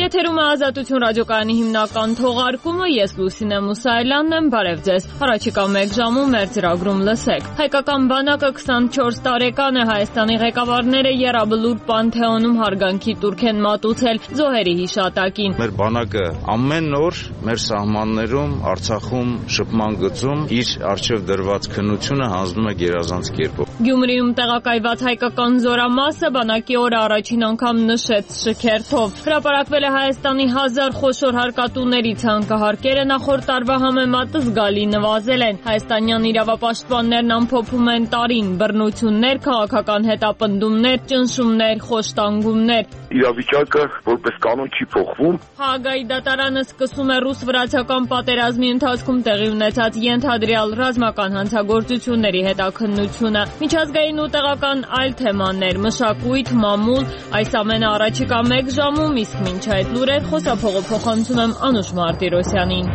Եթերում է Ազատություն ռադիոկայանի հիմնական թողարկումը, ես Լուսինե Մուսայելյանն եմ, բարև ձեզ։ Առաջիկա 1 ժամում մեր ծրագրում լսեք։ Հայկական բանակը 24 տարեկան է, Հայաստանի ղեկավարները Եռաբլուր Պանթեոնում հարգանքի տուրք են մատուցել զոհերի հիշատակին։ Մեր բանակը ամեն օր մեր սահմաններում, Արցախում, շփման գծում իր առջև դրված քննությունը հանձնում է գերազանց կերպով։ Գյումրիում տեղակայված հայկական զորամասը բանակի օրը առաջին անգամ նշեց շքերթով։ Հրապարակվել է Հայաստանի 1000 խոշոր հարկատուների ցանկահարկերը, նախորդ տարվա համեմատը զգալի նվազել են։ Հայաստանյան իրավապաշտպաններն ամփոփում են տարին՝ բռնություններ, քաղաքական հետապնդումներ, ճնշումներ, խոշտանգումներ։ Իրավիճակը որպես կանոն չի փոխվում։ Հաագայի դատարանը սկսում է ռուս-վրացական պատերազմի ընթացքում տեղի ունեցած ենթադրյալ ռազմական հանցագործությունների հետաքննությունը։ Միջազգային ու տեղական այլ թեմաներ, մշակույթ, մամուլ, այս ամենը առաջիկա 1 ժամում, իսկ մինչ այդ լուրեր խոսափողը փոխանցում եմ Անուշ Մարտիրոսյանին։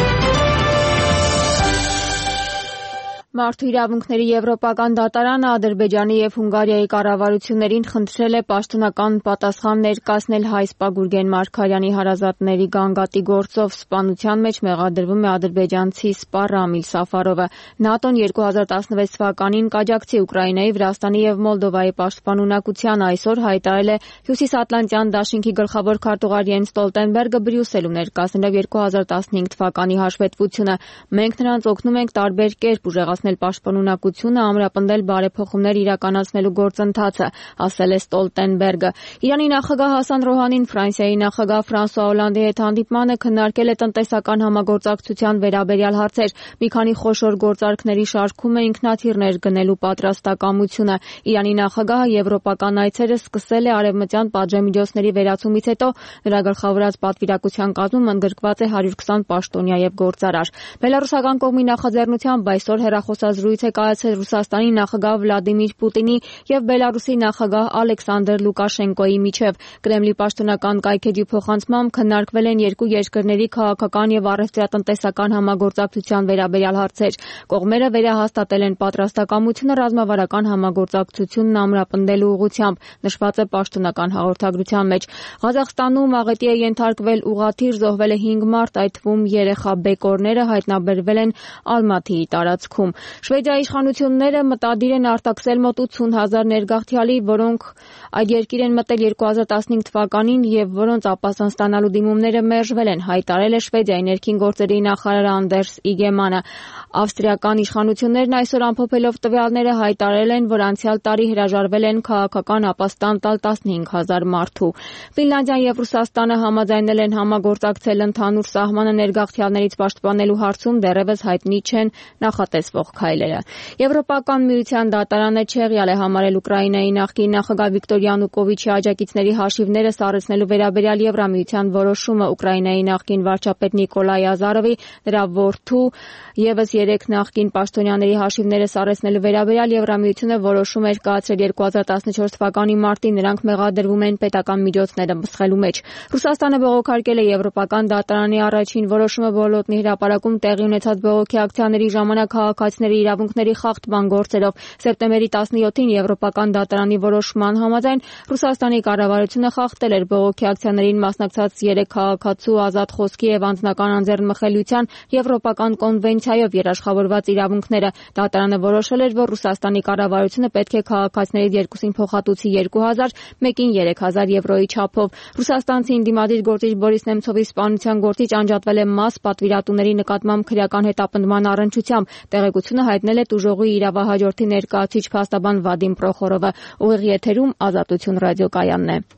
Մարդու իրավունքների եվրոպական դատարանը Ադրբեջանի և Հունգարիայի կառավարություններին խնդրել է պաշտոնական պատասխան ներկայացնել հայ սպա Գուրգեն Մարգարյանի հարազատների գանգատի գործով սպանության մեջ մեղադրվում է ադրբեջանցի սպա Ռամիլ Սաֆարովը։ ՆԱՏՕ-ն 2016 թվականին կաջակցի Ուկրաինայի, Վրաստանի և Մոլդովայի պաշտպանունակության այսօր հայտարարել է Հյուսիսատլանտյան դաշինքի գլխավոր քարտուղար Յենս Ստոլտենբերգը Բրյուսելում ներկայացնելով 2015 թվականի հաշվետվությունը։ Մենք նրանց օգնում ենք տարբեր կերպ ուժեղացնել պաշտպանունակությունը, ամրապնդել բարեփոխումներ իրականացնելու գործընթացը, ասել է Ստոլտենբերգը։ Իրանի նախագահ Հասան Ռոհանին Ֆրանսիայի նախագահ Ֆրանսուଆ Օլանդի հետ հանդիպմանը քննարկել է տնտեսական համագործակցության վերաբերյալ հարցեր։ Մի քանի խոշոր գործարքների շարքում է ինքնաթիռներ գնելու պատրաստակամությունը։ Իրանի նախագահը եվրոպական այցերը սկսել է արևմտյան պատժամիջոցների վերացումից հետո, նրա գլխավորած պատվիրակության կազմում ընդգրկված է 120 պաշտոնյա եւ գործարար։ Բելարուսական կողմի նախաձեռնությամբ այսօր հեռախոսազրույց է կայացել Ռուսաստանի նախագահ Վլադիմիր Պուտինի եւ Բելարուսի նախագահ Ալեքսանդր Լուկաշենկոյի միջև։ Կրեմլի պաշտոնական կայքեջի փոխանցմամբ քննարկվել են երկու երկրների քաղաքական եւ առևտրատնտեսական համագործակցության վերաբերյալ հարցեր։ Կողմերը վերահաստատել են պատրաստակամությունը ռազմավարական համագործակցությունն ամրապնդելու ուղղությամբ, նշված է պաշտոնական հաղորդագրության մեջ։ Ղազախստանում աղետի է ենթարկվել ուղղաթիռ, զոհվել է 5 մարդ, այդ թվում երեխա բեկորները հայտնաբերվել են Ալմաթիի տարածքում։ Շվեդիայի իշխանությունները մտադիր են արտաքսել մոտ 80,000 ներգաղթյալի, որոնք այդ երկիր են մտել 2015 թվականին եւ որոնց ապաստան ստանալու դիմումները մերժվել են, հայտարարել է Շվեդիայի ներքին գործերի նախարար Անդերս Իգեմանը։ Ավստրիական իշխանություններն այսօր ամփոփելով տվյալները հայտարարել են, որ անցյալ տարի հրաժարվել են քաղաքական ապաստան տալ 15,000 մարդու։ Ֆինլանդիան եւ Ռուսաստանը համաձայնել են համագործակցել ընդհանուր սահմանը ներգաղթյալներից պաշտպանելու հարցում, դեռևս հայտնի չեն նախատեսվող քայլերը։ Եվրոպական միության դատարանը չեղյալ է համարել Ուկրաինայի նախկին նախագահ Վիկտոր Յանուկովիչի աջակիցների հաշիվները սառեցնելու վերաբերյալ Եվրամիության որոշումը։ Ուկրաինայի նախկին վարչապետ Նիկոլայ Ազարովի, նրա որդու եւս 3 նախկին պաշտոնյաների հաշիվները սառեցնելու վերաբերյալ Եվրամիությունը որոշում էր կայացրել 2014 թվականի մարտին, նրանք մեղադրվում են պետական միջոցները մսխելու մեջ։ Ռուսաստանը բողոքարկել է Եվրոպական դատարանի առաջին որոշումը Բոլոտնի հրապարակում տեղի ունեցած բողոքի ակցիաների ժամանակ քաղաքացիների իրավունքների խախտման գործերով։ Սեպտեմբերի 17-ին Եվրոպական դատարանի որոշման համաձայն Ռուսաստանի կառավարությունը խախտել էր բողոքի ակցիաներին մասնակցած 3 քաղաքացու ազատ խոսքի եւ անձնական անձեռնմխելիության Եվրոպական կոնվենցիայով երաշխավորված իրավունքները։ Դատարանը որոշել էր, որ Ռուսաստանի կառավարությունը պետք է քաղաքացիներից երկուսին փոխհատուցի 2000, մեկին 3000 եվրոյի չափով։ Ռուսաստանցի ընդդիմադիր գործիչ Բորիս Նեմցովի սպանության գործիչ անջատվել է մաս պատվիրատուների նկատմամբ քրեական հետապնդման առնչությամբ։ Տեղեկությունը հայտնել է տուժողի իրավահաջորդի ներկայացուցիչ փաստաբան Վադիմ Պրոխորովը։ Ուղիղ եթերում Ազատություն ռադիոկայանն է։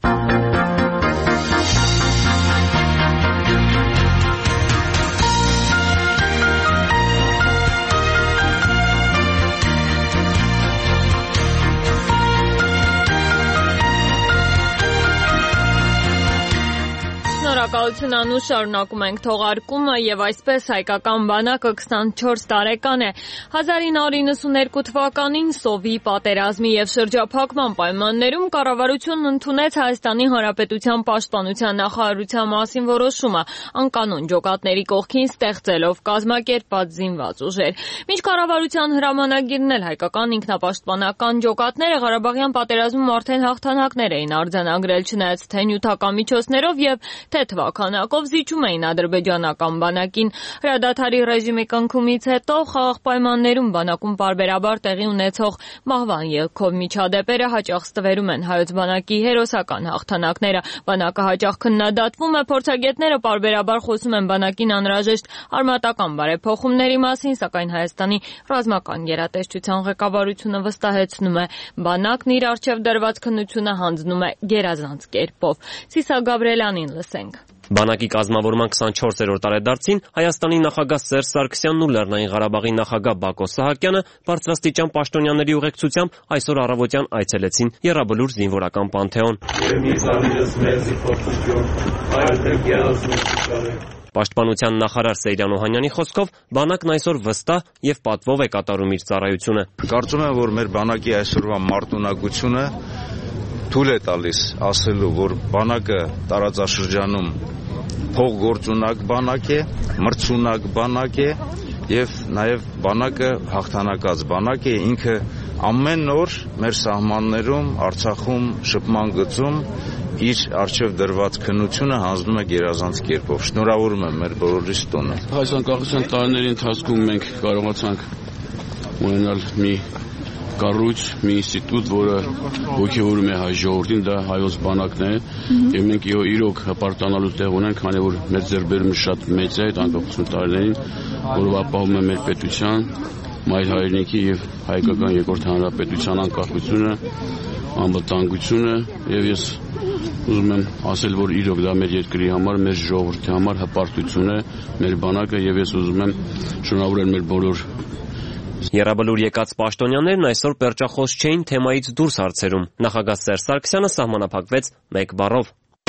Շնորհակալություն Անուշ, շարունակում ենք թողարկումը եւ այսպես հայկական բանակը 24 տարեկան է։ 1992 թվականին Սովի պատերազմի եւ շրջափակման պայմաններում կառավարությունն ընդունեց Հայաստանի Հանրապետության պաշտպանության նախարարության մասին որոշումը, անկանոն ջոկատների կողքին ստեղծելով կազմակերպված զինված ուժեր։ Մինչ կառավարության հրամանագիրն էլ հայկական ինքնապաշտպանական ջոկատները Ղարաբաղյան պատերազմում արդեն հաղթանակներ էին արձանագրել, չնայած թե նյութական միջոցներով եւ թե թվականակով զիջում էին ադրբեջանական բանակին։ Հրադադարի ռեժիմի կնքումից հետո խաղաղ պայմաններում բանակում պարբերաբար տեղի ունեցող մահվան ելքով միջադեպերը հաճախ ստվերում են հայոց բանակի հերոսական հաղթանակները։ Բանակը հաճախ քննադատվում է, փորձագետները պարբերաբար խոսում են բանակին անհրաժեշտ արմատական բարեփոխումների մասին, սակայն Հայաստանի ռազմական գերատեսչության ղեկավարությունը վստահեցնում է, բանակն իր առջև դրված քննությունը հանձնում է գերազանց կերպով։ Սիսա Գաբրելյանին լսենք։ Բանակի կազմավորման 24-րդ տարեդարձին Հայաստանի նախագահ Սերժ Սարգսյանն ու Լեռնային Ղարաբաղի նախագահ Բակո Սահակյանը բարձրաստիճան պաշտոնյաների ուղեկցությամբ այսօր առավոտյան այցելեցին Եռաբլուր զինվորական պանթեոն։ Պաշտպանության նախարար Սեյրան Օհանյանի խոսքով բանակն այսօր վստահ եւ պատվով է կատարում իր ծառայությունը։ Կարծում եմ, որ մեր բանակի այսօրվա մարտունակությունը թույլ է տալիս ասելու, որ բանակը տարածաշրջանում փողգործունակ բանակ է, մրցունակ բանակ է եւ նաեւ բանակը հաղթանակած բանակ է, ինքը ամեն օր մեր սահմաններում, Արցախում, շփման գծում իր առջև դրված քննությունը հանձնում է գերազանց կերպով։ Շնորհավորում եմ մեր բոլորիս տոնը։ Այս անկախության տարիների ընթացքում մենք կարողացանք ունենալ մի կառույց, մի ինստիտուտ, որը ոգևորում է հայ ժողովրդին, դա հայոց բանակն է, եւ մենք իրոք հպարտանալու տեղ ունենք, քանի որ մեր ձեռքբերումը շատ մեծ է այդ անկախություն տարիներին, որով ապահովում է մեր պետության, մայր հայրենիքի եւ հայկական երկրորդ հանրապետության անկախությունը, անվտանգությունը, եւ ես ուզում եմ ասել, որ իրոք դա մեր երկրի համար, մեր ժողովրդի համար հպարտություն է, մեր բանակը, եւ ես ուզում եմ շնորհավորել մեր բոլոր Եռաբլուր եկած պաշտոնյաներն այսօր պերճախոս չէին թեմայից դուրս հարցերում։ Նախագահ Սերժ Սարգսյանը սահմանափակվեց մեկ բառով։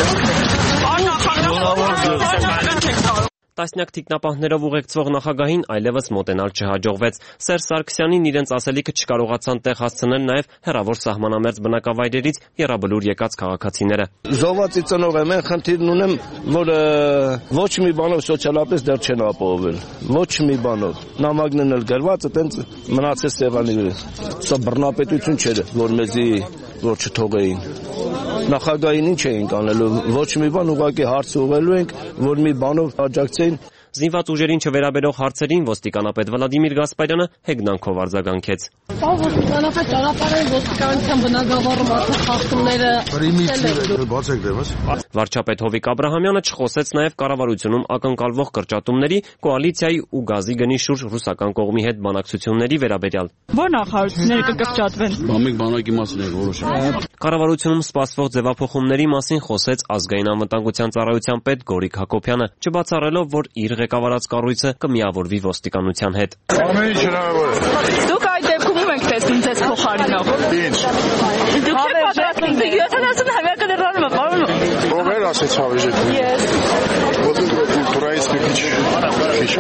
Տասնյակ թիկնապահներով ուղեկցվող նախագահին այլևս մոտենալ չհաջողվեց։ Սերժ Սարգսյանին իրենց ասելիքը չկարողացան տեղ հասցնել նաև հեռավոր սահմանամերձ բնակավայրերից Եռաբլուր եկած քաղաքացիները։ Զոհվածի ծնող եմ, խնդիրն ունեմ, որ ոչ մի բանով սոցիալապես դեռ չեն ապահովել։ Ոչ մի բանով։ Նամակն էլ գրված, այտենց մնացել սեղանի վրա։ Սա բռնապետություն չէր, որ մեզի որ չթողեին։ Նախագահին ինչ էինք անելու, ոչ մի բան, ուղղակի հարց ուղղելու ենք, որ մի բանով աջակցեին։ Զինված ուժերին չվերաբերող հարցերին ոստիկանապետ Վլադիմիր Գասպարյանը հեգնանքով արձագանքեց։ Ոստիկանապետ ճանապարհային ոստիկանության բնագավառում արդեն խախտումները բացեք դեպս։ Վարչապետ Հովիկ Աբրահամյանը չխոսեց նաև կառավարությունում ակնկալվող կրճատումների, կոալիցիայի ու գազի գնի շուրջ ռուսական կողմի հետ բանակցությունների վերաբերյալ։ Որ նախարարությունները կկրճատվեն։ Մենք բանակի մասին ենք որոշում։ Կառավարությունում սպասվող ձևափոխումների մասին խոսեց ազգային անվտանգության ծառայության պետ Գորիկ Հակոբյանը, չբացառելով, որ իր ղեկավարած կառույցը կմիավորվի ոստիկանության հետ։ Ամեն ինչ հնարավոր է։ Դուք այդ դեպքում ում եք տեսնում ձեզ փոխարինող։ Ինչ։ Դուք չեք պատրաստվում 70 հավաքը դեռանում է, պարոն։ Ով էր ասեց հավեժը։ Ես։ Կուլտուրայից մի քիչ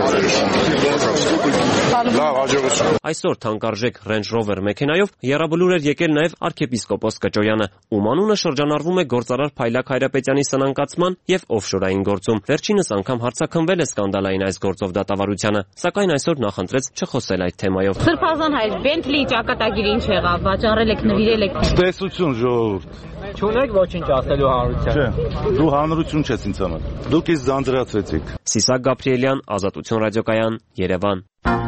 լավ հաջողություն։ Այսօր թանկարժեք Range Rover մեքենայով Եռաբլուր էր եկել նաև arczepiskopos Կճոյանը, ում անունը շրջանառվում է գործարար Փայլակ Հայրապետյանի սնանկացման եւ օֆշորային գործում։ Վերջինս անգամ հարցաքնվել է սկանդալային այս գործով դատավարությանը, սակայն այսօր նախընտրեց չխոսել այդ թեմայով։ Սրբազան հայր, Bentley ճակատագիր ինչ եղավ, վաճառել եք, նվիրել եք։ Տեսություն ժողովուրդ։ Չունեք ոչինչ ասելու հանրության։ Չէ, դու հանրություն չես ինձ համար։ Դուք ինձ ձանձրացրեցիք։ Սիսակ Գաբրիելյան, Ազատություն ռադիոկայան, Երևան։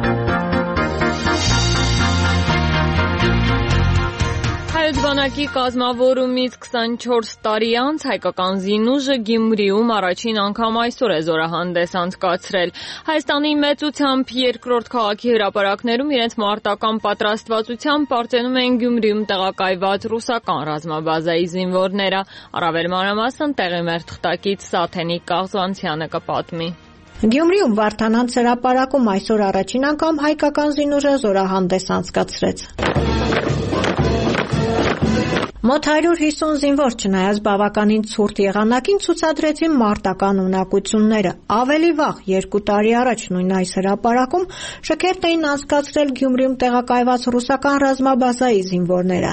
Հայոց բանակի կազմավորումից 24 տարի անց հայկական զինուժը Գյումրիում առաջին անգամ այսօր է զորահանդես անցկացրել։ Հայաստանի մեծությամբ երկրորդ քաղաքի հրապարակներում իրենց մարտական պատրաստվածությամբ պարծենում են Գյումրիում տեղակայված ռուսական ռազմաբազայի զինվորները։ Առավել մանրամասն տեղի մեր թղթակից Սաթենիկ Կաղզանցյանը կպատմի։ Գյումրիում Վարդանանց հրապարակում այսօր առաջին անգամ հայկական զինուժը զորահանդես անցկացրեց։ Մոտ 150 զինվոր չնայած բավականին ցուրտ եղանակին ցուցադրեցին մարտական ունակությունները։ Ավելի վաղ 2 տարի առաջ նույն այս հրապարակում շքերթ էին անցկացրել Գյումրիում տեղակայված ռուսական ռազմաբազայի զինվորները։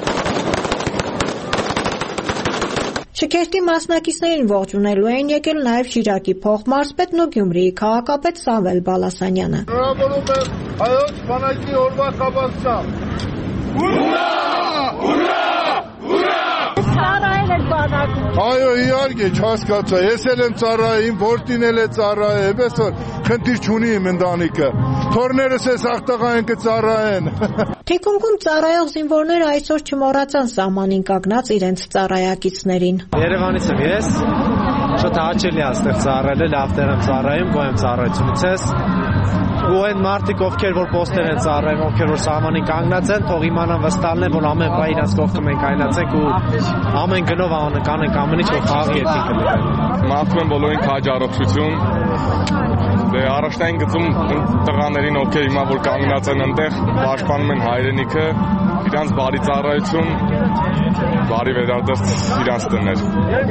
Շքերթի մասնակիցներին ողջունելու էին եկել նաև Շիրակի փոխմարզպետն ու Գյումրիի քաղաքապետ Սամվել Բալասանյանը։ Շնորհավորում եմ հայոց բանակի օրվա կապակցությամբ։ Ուրա! Ուրա! Այո, իհարկե, չհասկացա, ես էլ եմ ծառայել, իմ որդին էլ է ծառայել, այսօր խնդիր չունի իմ ընտանիքը, թորներս էս աղտաղա են կծառայեն։ Թիկունքում ծառայող զինվորները այսօր չմոռացան սահմանին կանգնած իրենց ծառայակիցներին։ Երևանից եմ ես, շատ հաճելի է այստեղ ծառայել, լավ տեղ եմ ծառայում, գոհ եմ ծառայությունից ես։ Ու այն մարդիկ, ովքեր որ պոստեր են ծառայում, ովքեր որ սահմանին կանգնած են, թող իմանան վստահել են, որ ամեն բան իրանց կողքը մենք կայնացենք ու ամեն գնով կանենք ամեն ինչ, որ խաղաղ երկիր կլինի։ Մաղթում եմ բոլորին քաջ առողջություն։ Դե առաջնային գծում տղաներին, ովքեր հիմա որ կանգնած են այնտեղ, պաշտպանում են հայրենիքը, իրանց բարի ծառայություն, բարի վերադարձ իրանց տներ։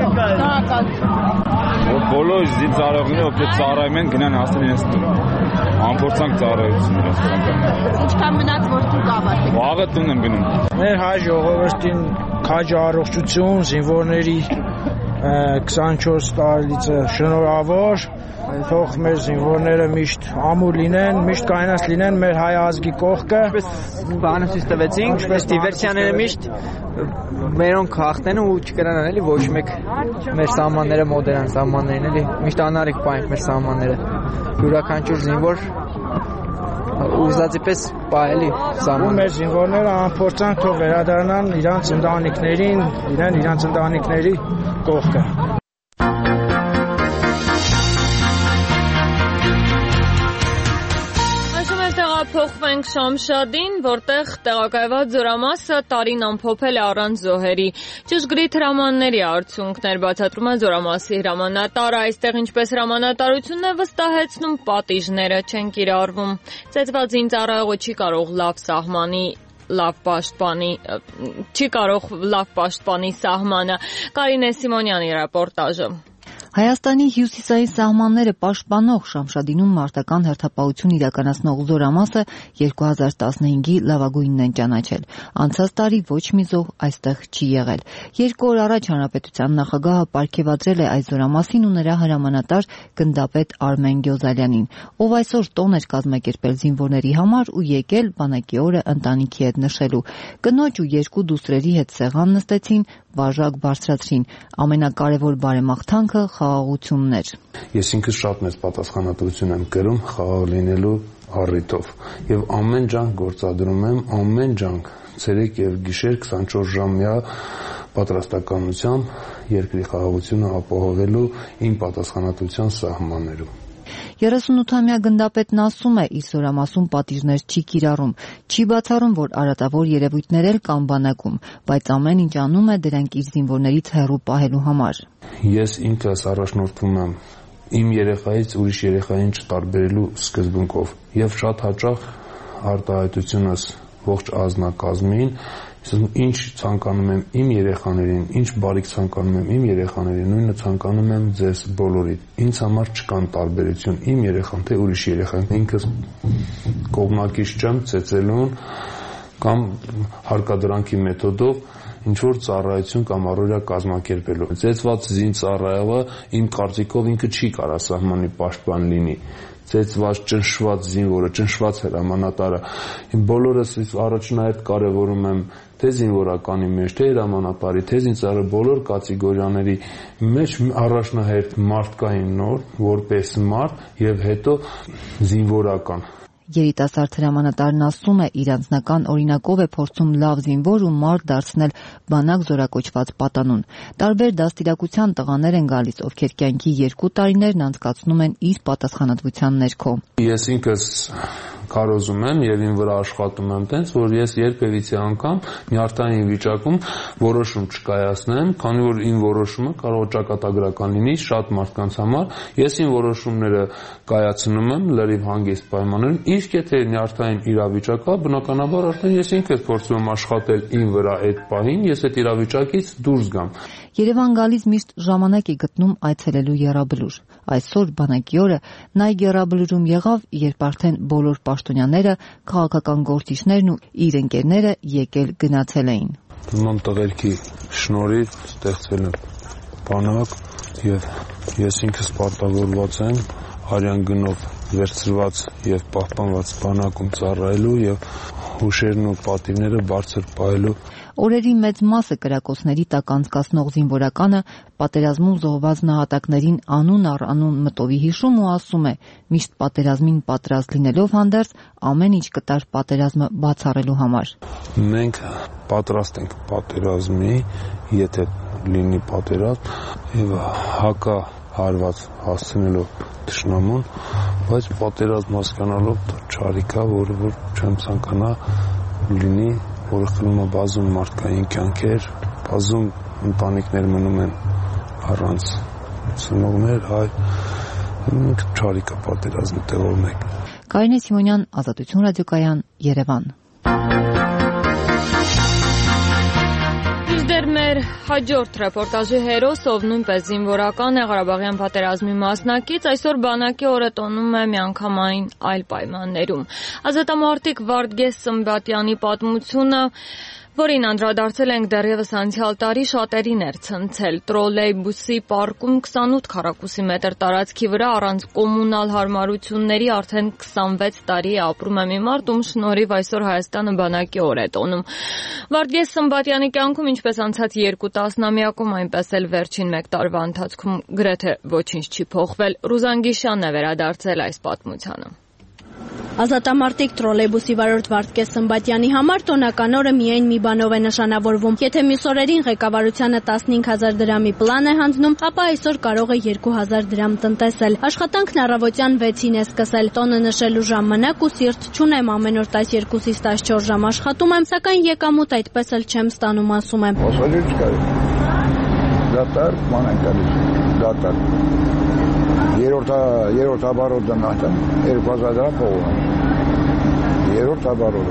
Բոլոր զինծառայողները, ովքեր ծառայում են, գնան հասնեն իրենց տուն։ Ամփոփանք ծառայությունները ցանկանում։ Ինչքան մնաց որ դուք ավարտեք։ Վաղը տուն եմ գնում։ Մեր հայ ժողովրդին քաջ առողջություն, զինվորների 24 տարելիցը շնորհավոր, թող մեր զինվորները միշտ ամուր լինեն, միշտ կայունած լինեն մեր հայ ազգի կողքը։ Բանոցից տվեցինք, ինչպես դիվերսիաները միշտ մերոնք հաղթեն ու չկրանան էլի ոչ մեկ մեր սահմանները մոդեռն սահմաններն էլի, միշտ անարիք պահենք մեր սահմանները։ Յուրաքանչյուր զինվոր ուզածի պես պահելի սահման։ Մեր զինվորները անփորձանք թող վերադառնան իրանց ընտանիքներին, իրանց ընտանիքների կողքը։ Փոխվենք Շամշադին, որտեղ տեղակայված զորամասը տարին ամփոփել է առանց զոհերի։ Ճշգրիտ հրամանների արդյունքներ բացատրում է զորամասի հրամանատարը, այստեղ ինչպես հրամանատարությունն է վստահեցնում, պատիժները չեն կիրառվում։ Ծեծված զինծառայողը չի կարող լավ պաշտպանի սահմանը։ Կարինե Սիմոնյանի ռեպորտաժը։ Հայաստանի հյուսիսային սահմանները պաշտպանող Շամշադինում մարտական հերթապահություն իրականացնող զորամասը 2015-ի լավագույնն են ճանաչել։ Անցած տարի ոչ մի զոհ այստեղ չի եղել։ 2 օր առաջ Հանրապետության նախագահը պարգևատրել է այս զորամասին ու նրա հրամանատար գնդապետ Արմեն Գյոզալյանին, ով այսօր տոն էր կազմակերպել զինվորների համար ու եկել բանակի օրը ընտանիքի հետ նշելու։ Կնոջ ու 2 դուստրերի հետ սեղան նստեցին, բաժակ բարձրացրին։ Ամենակարևոր բարեմաղթանքը խաղաղությունն էր։ Ես ինքս շատ մեծ պատասխանատվություն եմ կրում խաղաղ լինելու առիթով եւ ամեն ջանք գործադրում եմ, ամեն ջանք ցերեկ եւ գիշեր 24 ժամյա պատրաստականությամբ երկրի խաղաղությունը ապահովելու իմ պատասխանատվության սահմաններում։ 38-ամյա գնդապետն ասում է, իր զորամասում պատիժներ չի կիրառում, չի բացառում, որ արատավոր երևույթներ էլ կան բանակում, բայց ամեն ինչ անում է դրանք իր զինվորներից հեռու պահելու համար։ Ես ինքս առաջնորդվում եմ իմ երեխայից ուրիշ երեխային չտարբերելու սկզբունքով եւ շատ հաճախ արտահայտությունս ողջ ազնագազմին ինչ ցանկանում եմ իմ երեխաներին, ինչ բարիք ցանկանում եմ իմ երեխաներին, նույնը ցանկանում եմ ձեզ բոլորիդ։ Ինձ համար չկան տարբերություն, իմ երեխան թե ուրիշ երեխան։ Ինքս կողմնակից չեմ ծեծելուն կամ հարկադրանքի մեթոդով ինչ որ ծառայություն կամ առօրյա կազմակերպելու։ Ծեծված զինծառայողը իմ կարծիքով ինքը չի կարող սահմանի պաշտպան լինի։ Ծեծված, ճնշված զինվորը, ճնշված հրամանատարը։ Բոլորս առաջնահերթ կարևորում եմ թե զինվորականի մեջ, թե հրամանատարի, թե զինծառայողի բոլոր կատեգորիաների մեջ առաջնահերթ մարդկային նոր, որպես մարդ եւ հետո զինվորական։ Երիտասարդ հրամանատարն ասում է, իր անձնական օրինակով է փորձում լավ զինվոր ու մարդ դարձնել բանակ զորակոչված պատանուն։ Տարբեր դաստիարակության տղաներ են գալիս, ովքեր կյանքի 2 տարիներն անցկացնում են իր պատասխանատվության ներքո։ Ես ինքս քարոզում եմ եւ ին վրա աշխատում եմ տենց, որ ես երբևիցե անգամ նյարդային վիճակում որոշում չկայացնեմ, քանի որ ին որոշումը կարող է ճակատագրական լինի շատ մարդկանց համար, ես ին որոշումները կայացնում եմ լրիվ հանգիստ պայմաններում, իսկ եթե նյարդային իրավիճակ կա, բնականաբար արդեն ես ինքս փորձում եմ աշխատել ին վրա այդ պահին, ես այդ իրավիճակից դուրս գամ։ Երևան գալիս միշտ ժամանակ է գտնում այցելելու եռաբլուր։ Այսօր բանակի օրը նա եռաբլուրում եղավ, երբ արդեն բոլոր պաշտոնյաները, քաղաքական գործիչներն ու իր ընկերները եկել գնացել էին։ Նման տղերքի շնորհիվ ստեղծվել է բանակ եւ ես ինքս պարտավորված եմ արյան գնով վերցրված եւ պահպանված բանակում ծառայելու եւ հուշերն ու պատիվները բարձր պահելու։ Օրերի մեծ մասը կրակոցների տակ անցկացնող զինվորականը պատերազմում զոհված նահատակներին անուն առ անուն մտովի հիշում ու ասում է, միշտ պատերազմին պատրաստ լինելով հանդերձ ամեն ինչ կտար պատերազմը բացառելու համար։ Մենք պատրաստ ենք պատերազմի, եթե լինի պատերազմ, եւ հակա հարված հասցնելով թշնամուն, բայց պատերազմ հասկանալով չարիքա, որը որ չեմ ցանկանա լինի, որը խլում է բազում մարդկային կյանքեր, բազում ընտանիքներ մնում են առանց ծնողներ, հայ, չարիքա պատերազմի տեղով մեկ։ Կարինե Սիմոնյան, Ազատություն ռադիոկայան, Երևան։ Դեռ մեր հաջորդ ռեպորտաժի հերոս, ով նույնպես զինվորական է, Ղարաբաղյան պատերազմի մասնակից, այսօր բանակի օրը տոնում է միանգամայն այլ պայմաններում։ Ազատամարտիկ Վարդգես Սմբատյանի պատմությունը, որին անդրադարձել ենք դեռևս անցյալ տարի, շատերին էր ցնցել։ Տրոլեյբուսի պարկում 28 քառակուսի մետր տարածքի վրա առանց կոմունալ հարմարությունների արդեն 26 տարի է ապրում է մի մարդ, ում շնորհիվ այսօր Հայաստանը բանակի օր է տոնում։ Վարդգես Սմբատյանի կյանքում, ինչպես անցած 2 տասնամյակում, այնպես էլ վերջին 1 տարվա ընթացքում գրեթե ոչինչ չի փոխվել։ Ռուզան Գիշյանն է վերադարձել այս պատմությանը։ Ազատամարտիկ տրոլեյբուսի վարորդ Վարդգես Սմբատյանի համար տոնական օրը միայն մի բանով է նշանավորվում։ Եթե մյուս օրերին ղեկավարությանը 15000 դրամի պլան է հանձնում, ապա այսօր կարող է 2000 դրամ տնտեսել։ Աշխատանքն առավոտյան 6-ին է սկսել։ Տոնը նշելու ժամանակ ու սիրտ չունեմ, ամեն օր 12-ից 14 ժամ աշխատում եմ, սակայն եկամուտ այդպես էլ չեմ ստանում, ասում եմ։ Ոսալի չկա։ Դատար, ման են գալիս։ Դատար։ Երորդ աբարոդը նահտան 2000 դրամ փողում։ Երորդ աբարոդը։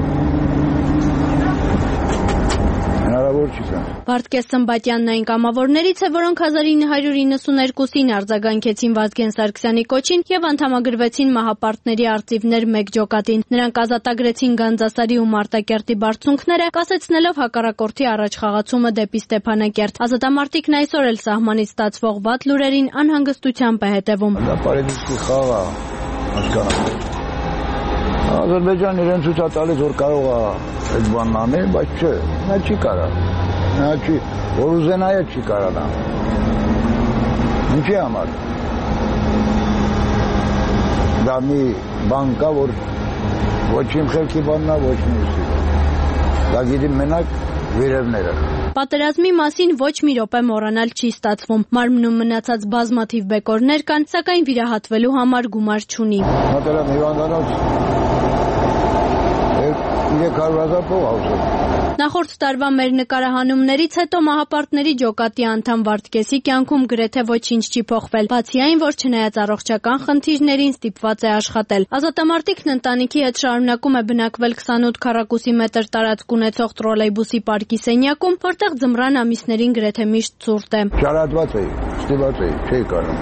Հնարավոր չի կա։ Վարդգես Սմբատյանն այն կամավորներից է, որոնք 1992-ին արձագանքեցին Վազգեն Սարգսյանի կոչին եւ անդամագրվեցին մահապարտների արծիվներ 1 ջոկատին։ Նրանք ազատագրեցին Գանձասարի ու Մարտակերտի բարձունքները, կասեցնելով հակառակորդի առաջխաղացումը դեպի Ստեփանակերտ։ Ազատամարտիկն այսօր էլ սահմանից ստացվող վատ լուրերին անհանգստությամբ է հետևում։ Դա պարեդիսկի խաղ է, հասկանալի։ Ադրբեջանը իրեն ցույց է տալիս, որ կարող է այդ բանն անել, բայց չէ, նա չի կարա։ Նա չի, որ ուզենայը չի կարա նա։ Ինչի համար։ Դա մի բան կա, որ ոչ իմ խելքի բանն է, ոչ մյուսի։ Դա գիտի մենակ վերևները։ Պատերազմի մասին ոչ մի րոպե մոռանալ չի ստացվում։ Մարմնում մնացած բազմաթիվ բեկորներ կան, սակայն վիրահատվելու համար գումար չունի։ Մատերամ հիվանդանոց 300,000 փող ավսել։ Նախորդ տարվա մեր նկարահանումներից հետո մահապարտների ջոկատի անդամ Վարդգեսի կյանքում գրեթե ոչինչ չի փոխվել, բացի այն, որ չնայած առողջական խնդիրներին ստիպված է աշխատել։ Ազատամարտիկն ընտանիքի հետ շարունակում է բնակվել 28 քառակուսի մետր տարածք ունեցող տրոլեյբուսի պարկի սենյակում, որտեղ ձմռան ամիսներին գրեթե միշտ ցուրտ է։ Շարադված էի, ստիպված էի, չէի կարող։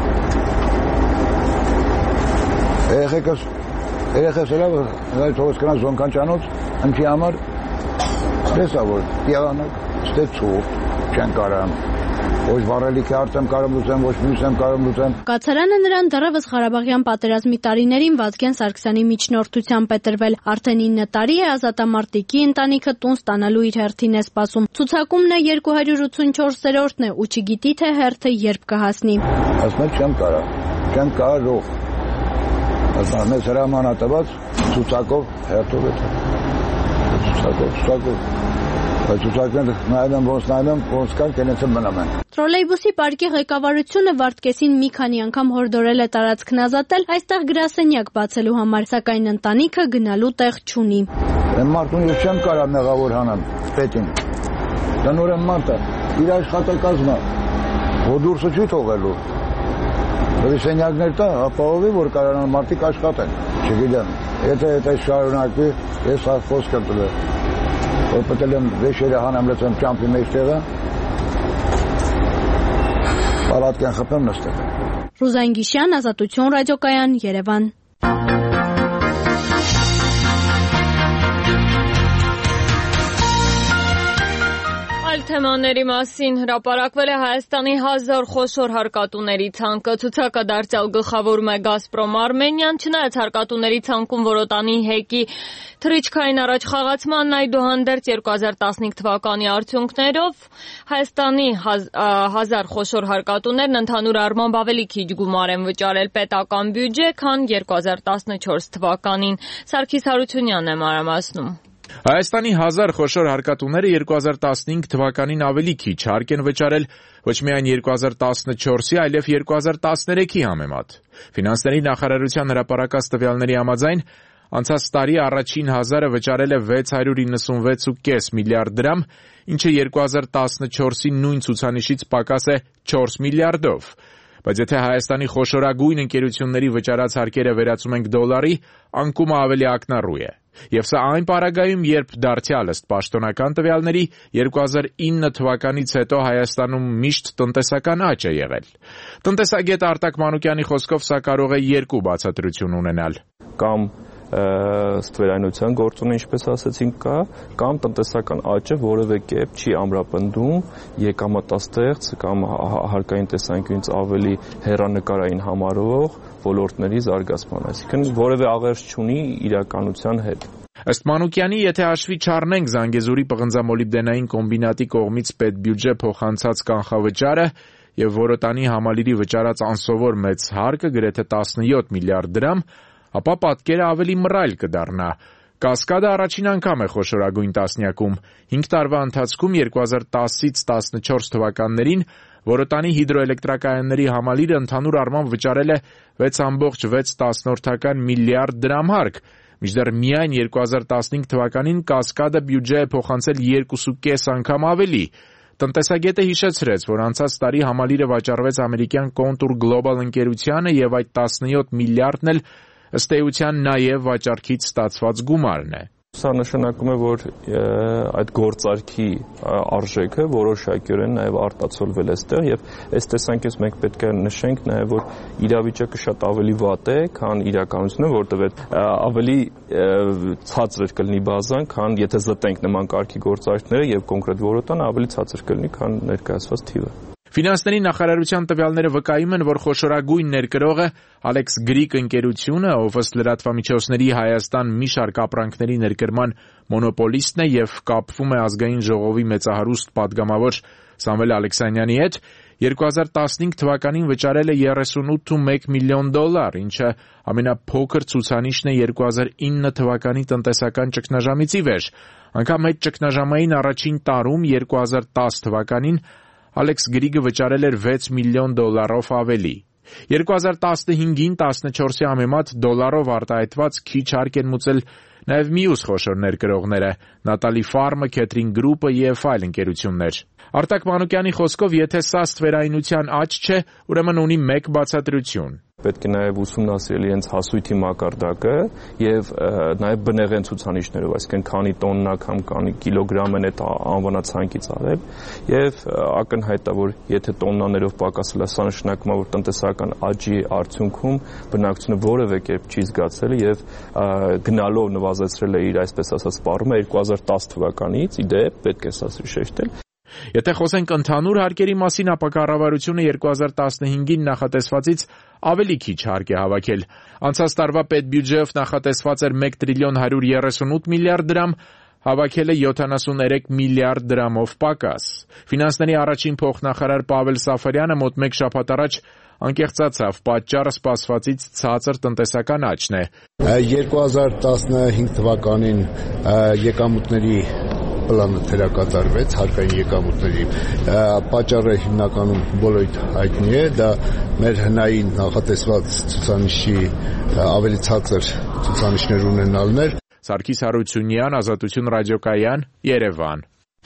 Երեխես էլավ, թողս կնան զոնքանչանոց, ընչի համար, տեսա, որ տիաղանակ, ստե ծուրտ, չեն կարան, ոչ վարելիք է արդ եմ կարում լուծեմ, ոչ մյուս եմ կարում լուծեմ։ Կացարանը նրան դեռևս Ղարաբաղյան պատերազմի տարիներին Վազգեն Սարգսյանի միջնորդությամբ է տրվել, արդեն 9 տարի է ազատամարտիկի ընտանիքը տուն ստանալու իր հերթին է սպասում։ Ցուցակումն է 284-րդն է ու չգիտի, թե հերթը երբ կհասնի։ Ասում եմ չեմ կարա, չեմ կարող։ Ասում եմ հրամանա տված ցուցակով հերթով է։ Ցուցակով։ Բայց ցուցակները նայում ոնց կան, կենից մնում են։ Տրոլեյբուսի պարկի ղեկավարությունը Վարդգեսին մի քանի անգամ հորդորել է տարածքն ազատել այստեղ գրասենյակ բացելու համար, սակայն ընտանիքը գնալու տեղ չունի։ Այն մարդուն ես չեմ կարա մեղավոր հանեմ պետին։ Տնօրեն մարդը իր աշխատակազմը որ դուրսը չի թողելու։ Գրասենյակներ տա ապահովի, որ կարողանան մարդիկ աշխատեն։ Չգիտեմ, եթե դա շարունակվի, ես խոսքը տվել։ Որ պետք է վեշերը հանեմ լցեմ ճամփի մեջտեղը։ Պալատկան խփեմ նստել։ Ռուզան Գիշյան, Ազատություն ռադիոկայան, Երևան։ Թեմաների մասին հրապարակվել է Հայաստանի 1000 խոշոր հարկատուների ցանկը։ Ցուցակը դարձյալ գլխավորում է Գազպրոմ Արմենիան, չնայած հարկատուների ցանկում Որոտանի հեկի թռիչքային առաջխաղացմանն այդուհանդերձ 2015 թվականի արդյունքներով Հայաստանի 1000 խոշոր հարկատուներն ընդհանուր առմամբ ավելի քիչ գումար են վճարել պետական բյուջե, քան 2014 թվականին։ Սարգիս Հարությունյանն է մանրամասնում։ Հայաստանի 1000 խոշոր հարկատուները 2015 թվականին ավելի քիչ հարկ են վճարել ոչ միայն 2014-ի, այլև 2013-ի համեմատ։ Ֆինանսների նախարարության հրապարակած տվյալների համաձայն անցած տարի առաջին 1000-ը վճարել է 696.5 միլիարդ դրամ, ինչը 2014-ի նույն ցուցանիշից պակաս է 4 միլիարդով։ Բայց եթե Հայաստանի խոշորագույն ընկերությունների վճարած հարկերը վերածում ենք դոլարի, անկումը ավելի ակնառու է։ Եվ սա այն պարագայում, երբ դարձյալ ըստ պաշտոնական տվյալների 2009 թվականից հետո Հայաստանում միշտ տնտեսական աճ է եղել։ Տնտեսագետ Արտակ Մանուկյանի խոսքով սա կարող է երկու բացատրություն ունենալ։ Կամ ստվերայնության գործոնը, ինչպես ասացինք, կա, կամ տնտեսական աճը որևէ կերպ չի ամրապնդում եկամտաստեղծ կամ հարկային տեսանկյունից ավելի հեռանկարային համարվող ոլորտների զարգացման, այսինքն որևէ աղերս չունի իրականության հետ։ Ըստ Մանուկյանի, եթե հաշվի չառնենք Զանգեզուրի պղնձամոլիբդենային կոմբինատի կողմից պետբյուջե փոխանցած կանխավճարը եւ Որոտանի համալիրի վճարած անսովոր մեծ հարկը գրեթե 17 միլիարդ դրամ, ապա պատկերը ավելի մռայլ կդառնա։ Կասկադը առաջին անգամ է խոշորագույն տասնյակում։ 5 տարվա ընթացքում 2010-ից 14 թվականներին Որոտանի հիդրոէլեկտրակայանների համալիրը ընդհանուր առմամբ վճարել է 6.6 միլիարդ դրամ հարկ, մինչդեռ միայն 2015 թվականին կասկադը բյուջե է փոխանցել 2.5 անգամ ավելի։ Տնտեսագետը հիշեցրեց, որ անցած տարի համալիրը վաճառվեց ամերիկյան Contour Global ընկերությանը եւ այդ 17 միլիարդն էլ ըստ էության նաև վաճառքից ստացված գումարն է։ Սա նշանակում է, որ այդ գործարքի արժեքը որոշակիորեն նաև արտացոլվել է այստեղ եւ այս տեսանկյունից մենք պետք է նշենք նաև, որ իրավիճակը շատ ավելի վատ է, քան իրականությունը, որտեղ ավելի ցածր կլինի բազան, քան եթե զտենք նման կարգի գործարքները եւ կոնկրետ Որոտանը ավելի ցածր կլինի, քան ներկայացված թիվը։ Ֆինանսների նախարարության տվյալները վկայում են, որ խոշորագույն ներկրողը Alex Greek ընկերությունը, ով ըստ լրատվամիջոցների Հայաստան մի շարք ապրանքների ներկրման մոնոպոլիստն է եւ կապվում է ազգային ժողովի մեծահարուստ падգամավոր Սամվել Ալեքսանյանի հետ, 2015 թվականին վճարել է 38.1 միլիոն դոլար, ինչը ամենափոքր ցուցանիշն է 2009 թվականի տնտեսական ճգնաժամից ի վեր։ Անգամ այդ ճգնաժամային առաջին տարում 2010 թվականին Alex Greek-ը վճարել էր 6 միլիոն դոլարով ավելի։ 2015-ին 14-ի համեմատ դոլարով արտահայտված քիչ հարկ են մուծել նաև մյուս խոշոր ներկրողները՝ Նատալի Ֆարմը, Քեթրին Գրուպը եւ այլ ընկերություններ։ Արտակ Մանուկյանի խոսքով, եթե սա ստվերայնության աճ չէ, ուրեմն ունի մեկ բացատրություն։ Պետք է նաև ուսումնասիրել իրենց հասույթի մակարդակը եւ նաև բնեղեն ցուցանիշներով, այսինքն քանի տոննա կամ քանի կիլոգրամ են այդ անվանացանկից արել եւ ակնհայտ է, որ եթե տոննաներով պակասել է, սա նշանակում է, որ տնտեսական աճի արդյունքում բնակչությունը որևէ կերպ չի զգացել եւ գնալով նվազեցրել է իր այսպես ասած սպառումը 2010 թվականից, ի դեպ պետք է սա շեշտել։ Եթե խոսենք ընդհանուր հարկերի մասին, ապա կառավարությունը 2015-ին նախատեսվածից ավելի քիչ հարկ է հավաքել։ Անցած տարվա պետբյուջեով նախատեսված էր 1 տրիլիոն 138 միլիարդ դրամ, հավաքել է 73 միլիարդ դրամով պակաս։ Ֆինանսների առաջին փոխնախարար Պավել Սաֆարյանը մոտ մեկ շաբաթ առաջ անկեղծացավ, պատճառը սպասվածից ցածր տնտեսական աճն է։ 2015 թվականին եկամուտների պլանը թերակատարվեց հարկային եկամուտների պատճառը հիմնականում բոլորիդ հայտնի է, դա մեր հնային նախատեսված ցուցանիշի ավելի ցածր ցուցանիշներ ունենալն էր։ Սարգիս Հարությունյան, Ազատություն ռադիոկայան, Երևան։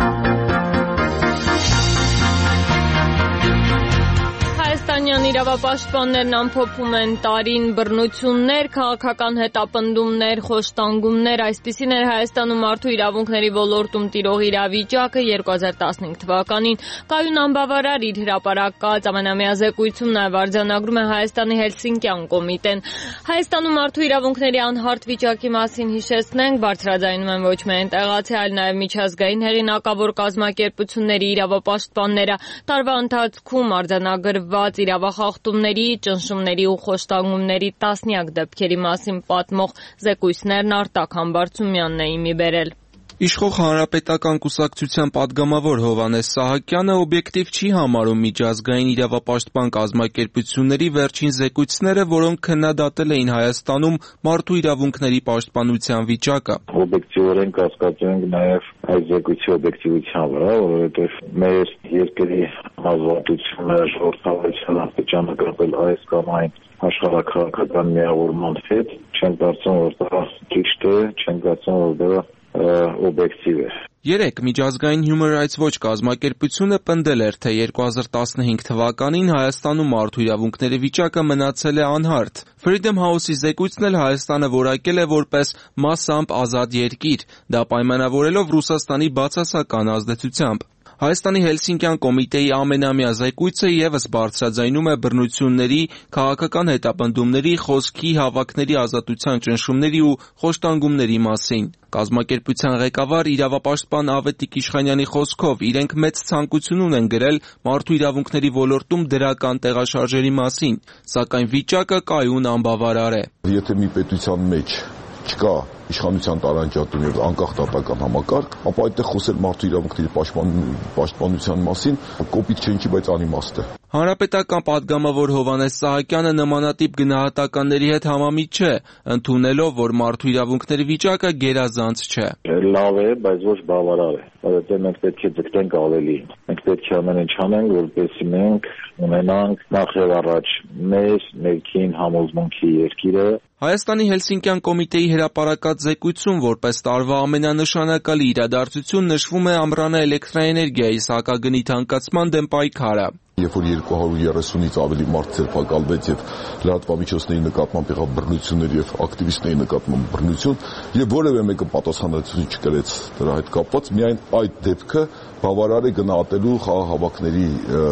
Հայաստանյան իրավապաշտպաններն ամփոփում են տարին բռնություններ, քաղաքական հետապնդումներ, խոշտանգումներ, այսպիսին էր Հայաստանում մարդու իրավունքների ոլորտում տիրող իրավիճակը 2015 թվականին։ Կայուն անբավարար իր հրապարակած ամենամյա զեկույցում նաև արձանագրում է Հայաստանի Հելսինկյան կոմիտեն։ Հայաստանում մարդու իրավունքների անհարթ վիճակի մասին հիշեցնենք, բարձրաձայնում են ոչ միայն տեղացի, այլ նաև միջազգային հեղինակավոր կազմակերպությունների իրավապաշտպանները։ Տարվա ընթացքում արձանագրված իրավախախտումների, ճնշումների ու խոշտանգումների տասնյակ դեպքերի մասին պատմող զեկույցներն Արտակ Համբարձումյանն է իմի բերել։ Իշխող Հանրապետական կուսակցության պատգամավոր Հովհաննես Սահակյանը օբյեկտիվ չի համարում միջազգային իրավապաշտպան կազմակերպությունների վերջին զեկույցները, որոնք քննադատել էին Հայաստանում մարդու իրավունքների պաշտպանության վիճակը։ Օբյեկտիվորեն կասկածում ենք նաև այս զեկույցի օբյեկտիվության վրա, որովհետև մեր երկրի ազատությունը, ժողովրդավարության աստիճանը կապել այս կամ այն աշխարհաքաղաքական միավորման հետ, չեմ կարծում, որ դա ճիշտ է, չեմ կարծում, որ դա օբյեկտիվ է։ Երեկ միջազգային Human Rights Watch կազմակերպությունը պնդել էր, թե 2015 թվականին Հայաստանում մարդու իրավունքների վիճակը մնացել է անհարթ։ Freedom House-ի զեկույցն էլ Հայաստանը որակել է որպես մասամբ ազատ երկիր, դա պայմանավորելով Ռուսաստանի բացասական ազդեցությամբ։ Հայաստանի Հելսինկյան կոմիտեի ամենամյա զեկույցը ևս բարձրաձայնում է բռնությունների, քաղաքական հետապնդումների, խոսքի, հավաքների ազատության ճնշումների ու խոշտանգումների մասին։ Կազմակերպության ղեկավար իրավապաշտպան Ավետիք Իշխանյանի խոսքով իրենք մեծ ցանկություն ունեն գրել մարդու իրավունքների ոլորտում դրական տեղաշարժերի մասին, սակայն վիճակը կայուն անբավարար է։ Եթե մի պետության մեջ չկա իշխանության տարանջատում եւ անկախ դատական համակարգ, ապա այդտեղ խոսել մարդու իրավունքների պաշտպանության մասին կոպիտ չենքի, բայց անիմաստ է։ Հանրապետական պատգամավոր Հովհաննես Սահակյանը նմանատիպ գնահատականների հետ համամիտ չէ, ընդունելով, որ մարդու իրավունքների վիճակը գերազանց չէ։ Լավ է, բայց ոչ բավարար է, որովհետեւ մենք պետք է ձգտենք ավելին։ Մենք պետք է ամեն ինչ անենք, որպեսզի մենք ունենանք նախ եւ առաջ մեր ներքին համոզմունքի երկիրը։ Հայաստանի Հելսինկյան կոմիտեի հրապարակած զեկույցում որպես տարվա ամենանշանակալի իրադարձություն նշվում է ամռանը էլեկտրաէներգիայի սակագնի թանկացման դեմ պայքարը։ Երբ որ 230-ից ավելի մարդ ձերբակալվեց եւ լրատվամիջոցների նկատմամբ եղավ բռնություններ եւ ակտիվիստների նկատմամբ բռնություն, եւ որևէ մեկը պատասխանատվություն չկրեց դրա հետ կապված, միայն այդ դեպքը բավարար է գնահատելու խաղաղավարների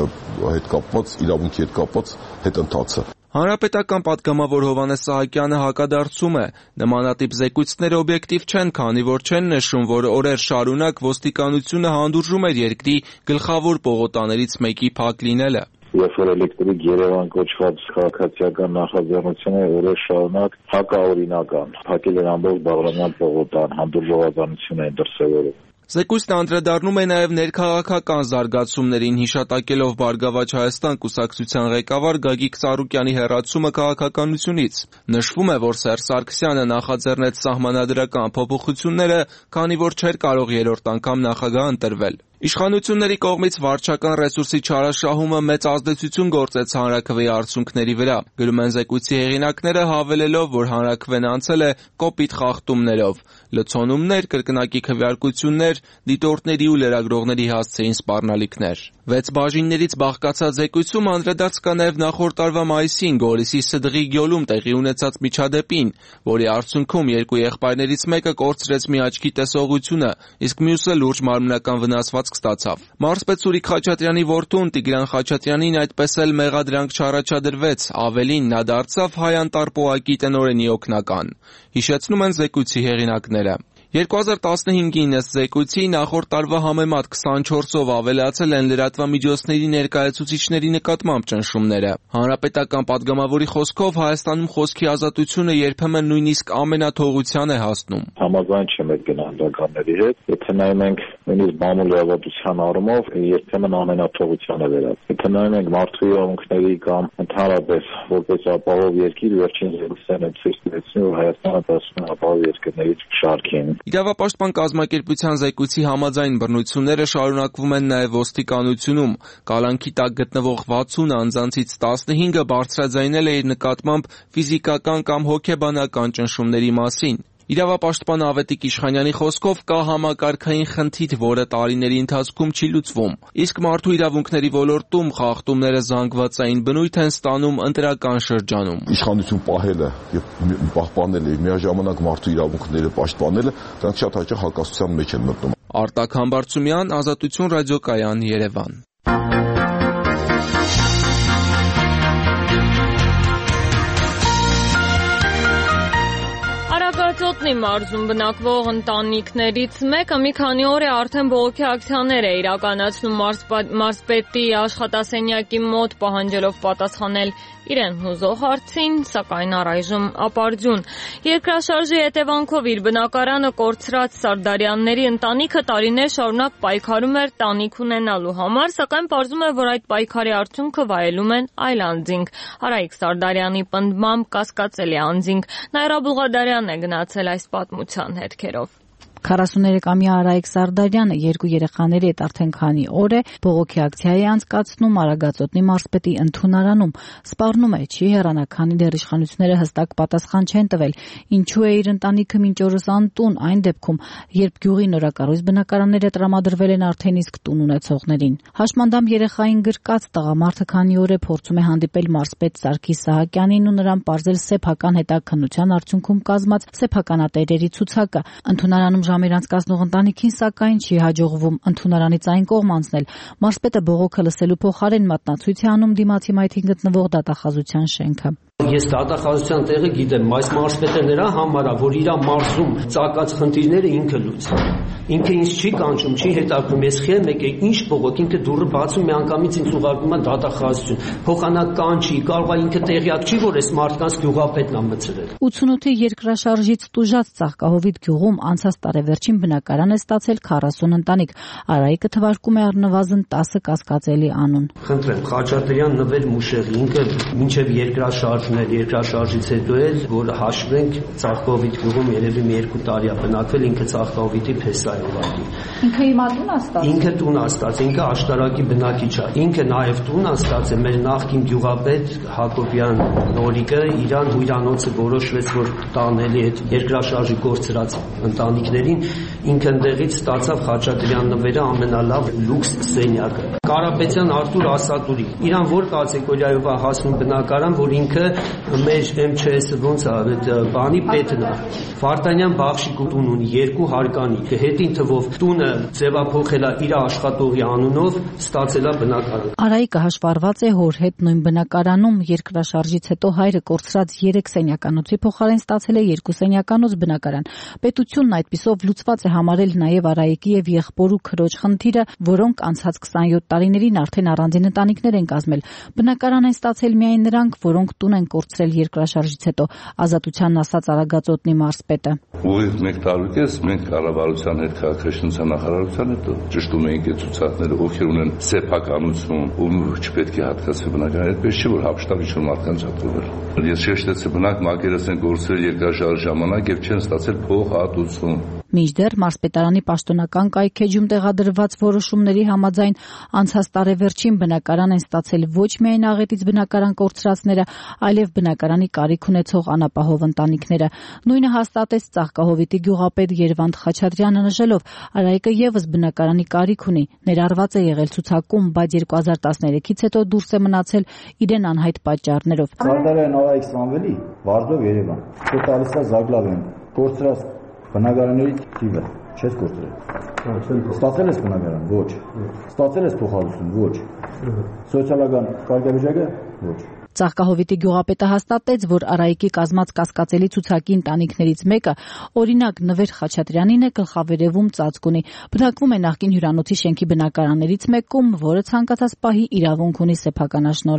հետ կապված, իրավունքի հետ կապված հետընթացը։ Հանրապետական պատգամավոր Հովհաննես Սահակյանը հակադարձում է, նմանատիպ զեկույցները օբյեկտիվ չեն, քանի որ չեն նշում, որ օրեր շարունակ ոստիկանությունը հանդուրժում էր երկրի գլխավոր պողոտաներից մեկի փակ լինելը։ Երբ որ էլեկտրիկ Երևան կոչված քաղաքացիական նախաձեռնությունը օրեր շարունակ հակաօրինական փակել էր ամբողջ Բաղրամյան պողոտան, հանդուրժողականություն էին դրսևորում։ Զեկույցն անդրադառնում է նաև ներքաղաքական զարգացումներին, հիշատակելով Բարգավաճ Հայաստան կուսակցության ղեկավար Գագիկ Ծառուկյանի հեռացումը քաղաքականությունից։ Նշվում է, որ Սերժ Սարգսյանը նախաձեռնեց սահմանադրական փոփոխությունները, քանի որ չէր կարող երրորդ անգամ նախագահ ընտրվել։ Իշխանությունների կողմից վարչական ռեսուրսի չարաշահումը մեծ ազդեցություն գործեց հանրաքվեի արդյունքների վրա։ Գրում են զեկույցի հեղինակները, հավելելով, որ հանրաքվեն անցել է կոպիտ խախտումներով։ Լցոնումներ, կրկնակի քվեարկություններ, դիտորդների ու լրագրողների հասցեին սպառնալիքներ։ 6 բաժիններից բաղկացած զեկույցում անդրադարձ կա նաև նախորդ տարվա մայիսին Գորիսի Սդղի գյուլում տեղի ունեցած միջադեպին, որի արդյունքում երկու եղբայրներից մեկը կորցրեց մի աչքի տեսողությունը, իսկ մյուսը լուրջ մարմնական վնասվածք ստացավ։ Մարզպետ Սուրիկ Խաչատրյանի որդուն Տիգրան Խաչատրյանին այդպես էլ մեղադրանք չառաջադրվեց, ավելին նա դարձավ հայ անտարպոակի տնօրենի օգնական։ Հիշեցնում են զեկույցի հեղինակները։ 2015-ին ըստ զեկույցի նախորդ տարվա համեմատ 24-ով ավելացել են լրատվամիջոցների ներկայացուցիչների նկատմամբ ճնշումները։ Հանրապետական պատգամավորի խոսքով Հայաստանում խոսքի ազատությունը երբեմն նույնիսկ ամենաթողության է հասնում։ Համաձայն չեմ այդ գնահատականների հետ, եթե նայում ենք նույնիսկ բամուլ իրավատության առումով, երբեմն ամենաթողության է վերածվում։ Եթե նայում ենք մարդու իրավունքների կամ ընդհանրապես որպես ապահով երկիր, վերջին զեկույցներն ցույց տվեցին, որ Հայաստանը դասում է ապահով երկրների շարքին։ Իրավապաշտպան կազմակերպության զեկույցի համաձայն բռնությունները շարունակվում են նաև ոստիկանությունում։ Կալանքի տակ գտնվող 60 անձանցից 15-ը բարձրաձայնել է իր նկատմամբ ֆիզիկական կամ հոգեբանական ճնշումների մասին։ Իրավապաշտպան Ավետիք Իշխանյանի խոսքով կա համակարգային խնդիր, որը տարիների ընթացքում չի լուծվում։ Իսկ մարդու իրավունքների ոլորտում խախտումները զանգվածային բնույթ են ստանում ընտրական շրջանում։ Իշխանություն պահելը եւ պահպանելը եւ միաժամանակ մարդու իրավունքները պաշտպանելը դրանք շատ հաճախ հակասության մեջ են մտնում։ Արտակ Համբարձումյան, Ազատություն ռադիոկայան, Երևան։ Արագածոտնի մարզում բնակվող ընտանիքներից մեկը մի քանի օր է արդեն բողոքի ակցիաներ է իրականացնում մարզպետի աշխատասենյակի մոտ, պահանջելով պատասխանել իրեն հուզող հարցին, սակայն առայժմ ապարդյուն։ Երկրաշարժի հետևանքով իր բնակարանը կորցրած Սարդարյանների ընտանիքը տարիներ շարունակ պայքարում էր տանիք ունենալու համար, սակայն պարզում է, որ այդ պայքարի արդյունքը վայելում են այլ անձինք։ Արայիկ Սարդարյանի պնդմամբ կասկածելի անձինք։ Նաիրա Բուղադարյանն է գնացել այս պատմության հետքերով։ 43-ամյա Արայիկ Սարդարյանը երկու երեխաների հետ արդեն քանի օր է բողոքի ակցիայի անցկացնում Արագածոտնի մարզպետի ընդունարանում։ Սպառնում է, չի հեռանա, քանի դեռ իշխանությունները հստակ պատասխան չեն տվել, ինչու է իր ընտանիքը մինչ օրս անտուն, այն դեպքում, երբ գյուղի նորակառույց բնակարանները տրամադրվել են արդեն իսկ տուն ունեցողներին։ Հաշմանդամ երեխային գրկած տղամարդը քանի օր է փորձում է հանդիպել մարզպետ Սարգիս Սահակյանին ու նրան պարզել սեփական հետաքննության արդյունքում կազմած սեփականատերերի ցուցակը։ Ընդունարանում ժամեր անցկացնող ընտանիքին սակայն չի հաջողվում ընդունարանից այն կողմ անցնել։ Մարզպետը բողոքը լսելու փոխարեն մատնացույց է անում դիմացի մայթին գտնվող դատախազության շենքը։ Ես դատախազության տեղը գիտեմ, այս մարզպետը նրա համար է, որ իր մարզում ծագած խնդիրները ինքը լուծի։ Ինքը ինձ չի կանչում, չի հետաքրում, ես խիեմ եկեք, ինչ բողոք, ինքը դուռը բացում մի անգամից ինձ ուղարկում է դատախազություն։ Փոխանակ կանչի, կարող է ինքը տեղյակ չի, որ այս մարդկանց գյուղապետն է մցրել։ 88-ի երկրաշարժից տուժած Ծաղկահովիտ գյուղում անցած տարեվերջին բնակարան է ստացել 40 ընտանիք։ Արայիկը թվարկում է առնվազն 10 կասկածելի անուն։ Խնդրեմ, Խաչատրյան Նվեր Մուշեղի, ինքը մինչև երկրաշարժից հետո էլ, որ հաշվենք, Ծաղկահովիտ գյուղում երևի մի 2 տարի է բնակվել, ինքը Ծաղկահովիտի փեսա է ուղղակի։ Ինքը հիմա տուն է ստացել։ Ինքը տուն է ստացել, ինքը աշտարակի բնակիչ է։ Ինքը նաև տուն է ստացել, մեր նախկին գյուղապետ Հակոբյան Նորիկը իրան հյուրանոցը որոշվեց, որ տանելի այդ երկրաշարժի կորցրած ընտանիքներին, ինքը ընդեղից ստացավ Խաչատրյան Նվերը ամենալավ լյուքս սենյակը։ Կարապետյան Արթուր Ասատուրի, իրան որ կատեգորիայով է հասնում բնակարան, որ ինքը մեր MÇՍ-ը ոնց է, այդ բանի պետն է։ Վարդանյան Բախշիկ տուն ունի 2 հարկանի, հետին թվով տունը ձևափոխել է իր աշխատողի անունով, ստացել է բնակարան։ Արայիկը հաշվառված է հոր հետ նույն բնակարանում, երկրաշարժից հետո հայրը կորցրած 3 սենյականոցի փոխարեն ստացել է 2 սենյականոց բնակարան։ Պետությունն այդպիսով լուծված է համարել նաև Արայիկի եւ եղբոր ու քրոջ խնդիրը, որոնք անցած 27 տարիներին արդեն առանձին ընտանիքներ են կազմել։ Բնակարան են ստացել միայն նրանք, որոնք տուն են կորցրել երկրաշարժից հետո, Ազատությանն ասաց Արագածոտնի մարզպետը։ Ուղիղ մեկ տարուկես մենք կառավարության հետ քաղաքաշինության նախարարության հետ ճշտում էինք այդ ցուցակները, ովքեր ունեն սեփականություն, ում չպետք է հատկացվի բնակարան, այդպես չէ որ հապշտակ ինչ-որ մարդկանց հատվել։ Ես շեշտեցի բնակ մակերես են կորցրել երկրաշարժի ժամանակ եւ չեն ստացել փոխհատուցում։ Մինչդեռ մարզպետարանի պաշտոնական կայքեջում տեղադրված որոշումների համաձայն անցած տարեվերջին բնակարան են ստացել ոչ միայն աղետից բնակարան կորցրածները, այլև բնակարանի կարիք ունեցող անապահով ընտանիքները։ Նույնը հաստատեց Ծաղկահովիտի գյուղապետ Երվանդ Խաչատրյանը նշելով, Արայիկը եւս բնակարանի կարիք ունի, ներառված է եղել ցուցակում, բայց 2013-ից հետո դուրս է մնացել իրեն անհայտ պատճառներով։ Սարդարյան Արայիկ Սամվելի, Վարդով Երևան։ Դե տալիս է Զագլավեն, կորցրած բնակարանների թիվը չես կորցրել։ Ստացել ես բնակարան, ոչ։ Ստացել ես փոխհատուցում, ոչ։ Սոցիալական կարգավիճակը, ոչ։ Ծաղկահովիտի գյուղապետը հաստատեց, որ Արայիկի կազմած կասկածելի ցուցակի ընտանիքներից մեկը, օրինակ Նվեր Խաչատրյանին է, գլխավերևում ծածկ ունի։ Բնակվում է նախկին հյուրանոցի շենքի բնակարաններից մեկում, որը ցանկացած պահի իրավունք ունի սեփականաշնորհել։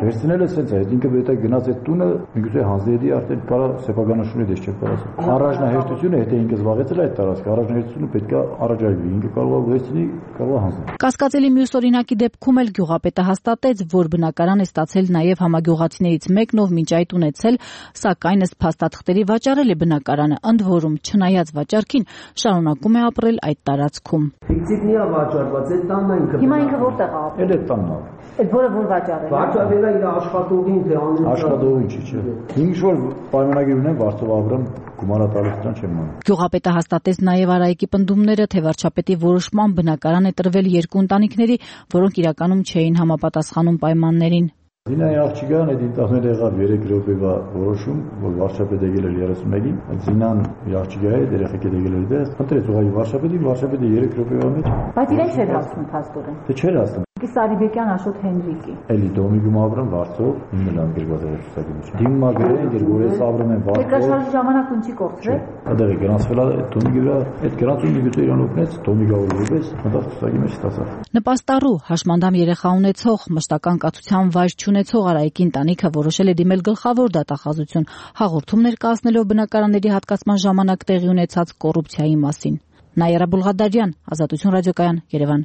Վերցնել է սենց է, ինքը պետք է գնաց այդ տունը, միգուցե հանձնեդի արդեն կարա սեփականաշունի դες չէ կարա։ Առաջնահերթությունը հետո ինքը զբաղեցել այդ տարածքը, առաջնահերթությունը պետք է առաջարկվի, ինքը կարող է վերցնի, կարող է հանձնել։ Կասկածելի մյուս օրինակի դեպքում էլ գյուղապետը հաստատեց, որ բնակարան է ստացել նաև համագյուղացիներից մեկն, ով մինչ այդ ունեցել, սակայն ըստ փաստաթղթերի վաճառել է բնակարանը, ընդ որում չնայած վաճառքին շարունակում է ապրել այդ տարածքում։ Ֆիկտիվնիա վաճառված է տանն ինքը։ Հիմա ինքը որտեղ է ապրում։ Էլ է տանն։ Այդ որը որ վաճառել է։ Վաճառել է իր աշխատողին, թե անունը։ Աշխատողին չի։ Ինչ որ պայմանագիր ունեն Վարդով Աբրամ գումարատալիս դրան չեմ մնում։ Գյուղապետը հաստատեց նաև Արայիկի պնդումները, թե վարչապետի որոշմամբ բնակարան է տրվել երկու ընտանիքների, որոնք իրականում չէին համապատասխանում պայմաններին։ Զինայի աղջիկան այդ ինտերնետը եղավ 3 րոպեվա որոշում, որ վարչապետը եկել էր 31-ին, Զինան իր աղջիկա հետ երեխեք եկել էր դες, ընտրեց ուղղակի վարչապետը 3 րոպեվա մեջ։ Բայց իրեն չէր հասնում փաստորեն։ Դե չէր հասնում։ Սարիբեկյան Աշոտ Հենրիկի։ Էլի Դոմիկում Աբրամ Վարդով 9 լան գրված էր ցուցակի մեջ։ Դիմմա գրել էր, որ ես Աբրամ եմ Վարդով։ Երկրաշարժի ժամանակ ունի կողտրել։ Այդտեղ է գրանցվել այդ Դոմիկի վրա, այդ գրանցումը գուցե իրան օգնեց, Դոմիկա որպես հանդարտ ցուցակի մեջ ստացավ։ Նպաստառու հաշմանդամ երեխա ունեցող, մշտական կացության վայր չունեցող Արայիկի ընտանիքը որոշել է դիմել գլխավոր դատախազություն, հաղորդում ներկայացնելով բնակարանների հատկացման ժամանակ տեղի ունեցած կոռուպցիայի մասին։ Նաիրա Բուլղադարյան, Ազատություն ռադիոկայան, Երևան։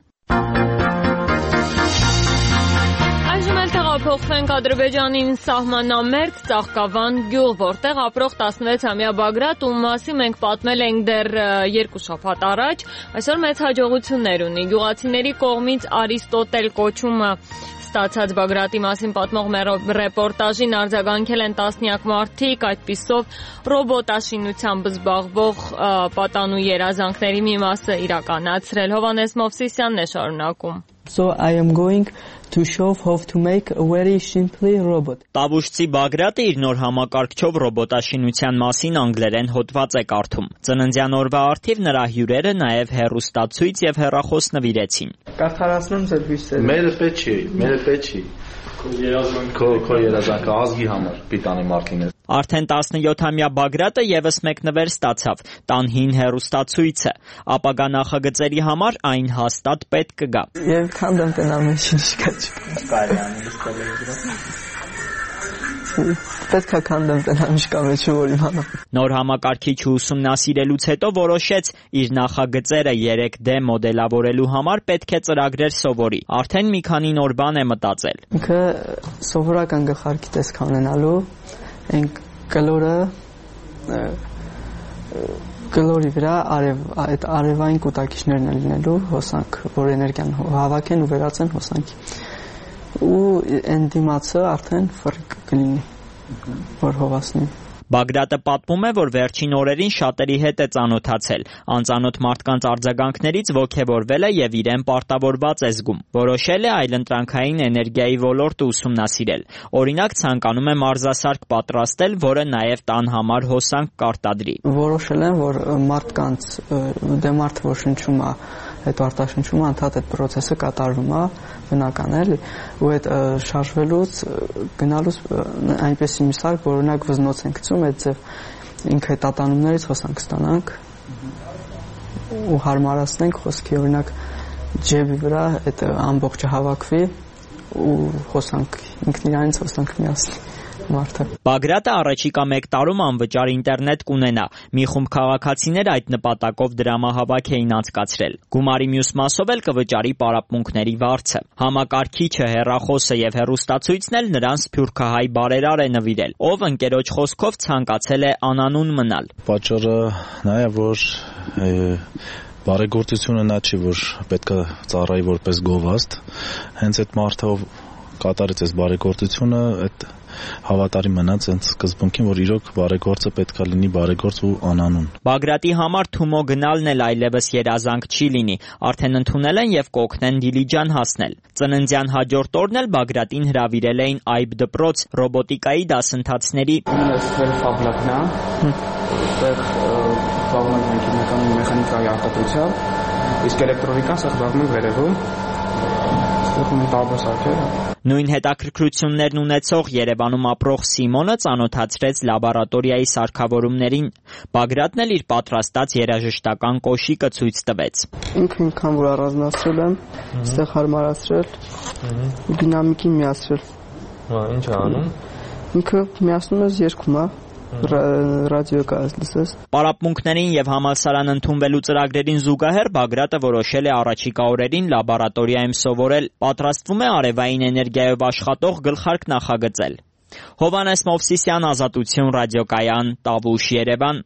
Փոխվենք Ադրբեջանին սահմանամերձ Ծաղկավան գյուղ, որտեղ ապրող 16-ամյա Բագրատ, ում մասին մենք պատմել ենք դեռ 2 շաբաթ առաջ, այսօր մեծ հաջողություններ ունի։ Գյուղացիների կողմից Արիստոտել կոչումը ստացած Բագրատի մասին պատմող ռեպորտաժին արձագանքել են տասնյակ մարդիկ, այդպիսով ռոբոտաշինությամբ զբաղվող պատանու երազանքների մի մասը իրականացրել։ Հովանես Մովսիսյանն է շարունակում։ So I am going to show how to make a very simply robot. Տավուշցի Բագրատը իր նոր համակարգչով ռոբոտաշինության մասին անգլերեն հոդված է կարդում։ Ծննդյան օրվա առթիվ նրա հյուրերը նաև հեռուստացույց եւ հեռախոս նվիրեցին։ Կաթարացնում ձեր հույսերը։ Մերը պետք չի։ Քո երազանքը ազգի համար պիտանի մարդ լինել։ Արդեն 17-ամյա Բագրատը եւս մեկ նվեր ստացավ՝ տան հին հեռուստացույցը։ Ապագա նախագծերի համար այն հաստատ պետք կգա։ Եվ քանդեմ տնամեջին չկա։ Պետք է քանդեմ տնամեջկա մեջ որ իմանամ։ Նոր համակարգիչը ուսումնասիրելուց հետո որոշեց իր նախագծերը 3D մոդելավորելու համար պետք է ծրագրեր սովորի։ Արդեն մի քանի նոր բան է մտածել։ Ինքը սովորական գլխարկի տեսք ունենալու այն կլորի վրա այդ արևային կուտակիչներն են լինելու հոսանք, որ էներգիան հավաքեն ու վերածեն հոսանքի։ Ու այն դիմացը արդեն ֆրիկ կլինի, որ հովասնի։ Բագրատը պատմում է, որ վերջին օրերին շատերի հետ է ծանոթացել։ Անծանոթ մարդկանց արձագանքներից ոգևորվել է եւ իրեն պարտավորված է զգում։ Որոշել է այլընտրանքային էներգիայի ոլորտը ուսումնասիրել։ Օրինակ ցանկանում է մարզասարք պատրաստել, որը նաեւ տան համար հոսանք կարտադրի։ Որոշել եմ, որ մարդկանց դեմարդ որ շնչում է այդ արտաշնչումը անդադ այդ process-ը կատարվում է բնական էլի ու այդ շարժվելուց գնալուց այնպեսի մի սարք որ օրինակ վզնոց են գցում այդ ձև ինքը տատանումներից հոսանք ստանանք ու հարմարացնենք խոսքի օրինակ ջեբի վրա այդ ամբողջը հավաքվի ու հոսանք ինքն իրանից հոսանք միացնի մարդը։ Բագրատը առաջիկա 1 տարում անվճար ինտերնետ կունենա։ Մի խումբ քաղաքացիներ այդ նպատակով դրամահավաք էին անցկացրել։ Գումարի մյուս մասով էլ կվճարի պարապմունքների վարձը։ Համակարգիչը, հեռախոսը եւ հեռուստացույցն էլ նրան սփյուռքահայ բարերար է նվիրել, ով ընկերոջ խոսքով ցանկացել է անանուն մնալ։ Պատճառը նա է, որ բարեգործությունը նա չի, որ պետք է ծառայի որպես գովազդ։ Հենց այդ մարդը կատարեց այս բարեգործությունը, այդ հավատարիմ մնաց այն սկզբունքին, որ իրոք բարեգործը պետք է լինի բարեգործ ու անանուն։ Բագրատի համար Թումո գնալն էլ այլևս երազանք չի լինի, արդեն ընդունել են եւ կօգնեն Դիլիջան հասնել։ Ծննդյան հաջորդ օրն էլ Բագրատին հրավիրել էին Այբ դպրոց ռոբոտիկայի դասընթացների։ Ֆաբլակն է, այդտեղ զբաղվում ենք մեխանիկայի արտադրությամբ, իսկ էլեկտրոնիկան զբաղվում է վերևում։ Նույն հետաքրքրություններն ունեցող Երևանում ապրող Սիմոնը ծանոթացրեց լաբորատորիայի սարքավորումներին։ Բագրատն էլ իր պատրաստած երաժշտական կոշիկը ցույց տվեց։ Ինքը ինքան որ առանձնացրել եմ, այստեղ հարմարացրել, դինամիկին միացրել։ Ինչ է անում։ Ինքը միացնում ես երգում է, ռադիո կայաց լսես։ Պարապմունքներին եւ համալսարան ընդունվելու ծրագրերին զուգահեռ Բագրատը որոշել է առաջիկա օրերին լաբորատորիայում սովորել, պատրաստվում է արևային էներգիայով աշխատող գլխարկ նախագծել։ Հովհաննես Մովսիսյան, Ազատություն ռադիոկայան, Տավուշ, Երևան։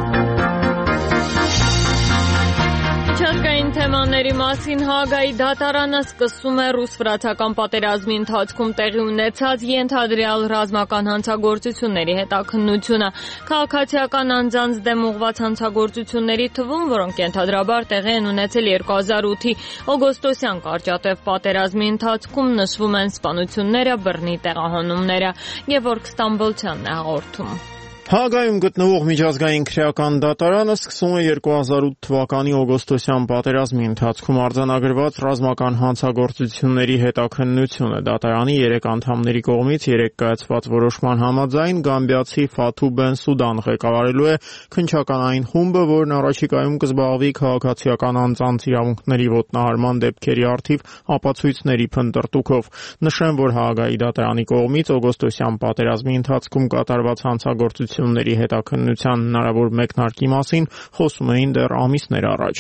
Միջազգային թեմաների մասին Հաագայի դատարանը սկսում է ռուս-վրացական պատերազմի ընթացքում տեղի ունեցած ենթադրյալ ռազմական հանցագործությունների հետաքննությունը։ Քաղաքացիական անձանց դեմ ուղղված հանցագործությունների թվում, որոնք ենթադրաբար տեղի են ունեցել 2008-ի օգոստոսյան կարճատև պատերազմի ընթացքում, նշվում են սպանությունները, բռնի տեղահանումները։ Գևորգ Ստամբոլցյանն է հաղորդում։ Հաագայում գտնվող միջազգային քրեական դատարանը սկսում է 2008 թվականի օգոստոսյան պատերազմի ընթացքում արձանագրված ռազմական հանցագործությունների հետաքննությունը։ Դատարանի 3 անդամների կողմից 3 կայացված որոշման համաձայն գամբիացի Ֆաթու Բենսուդան ղեկավարելու է քննչականային խումբը, որն առաջիկայում կզբաղվի քաղաքացիական անձանց իրավունքների ոտնահարման դեպքերի առթիվ ապացույցների փնտրտուքով։ Նշեմ, որ Հաագայի դատարանի կողմից օգոստոսյան պատերազմի ընթացքում կատարված հանցագործությունների հետաքննության հնարավոր մեկնարկի մասին խոսում էին դեռ ամիսներ առաջ։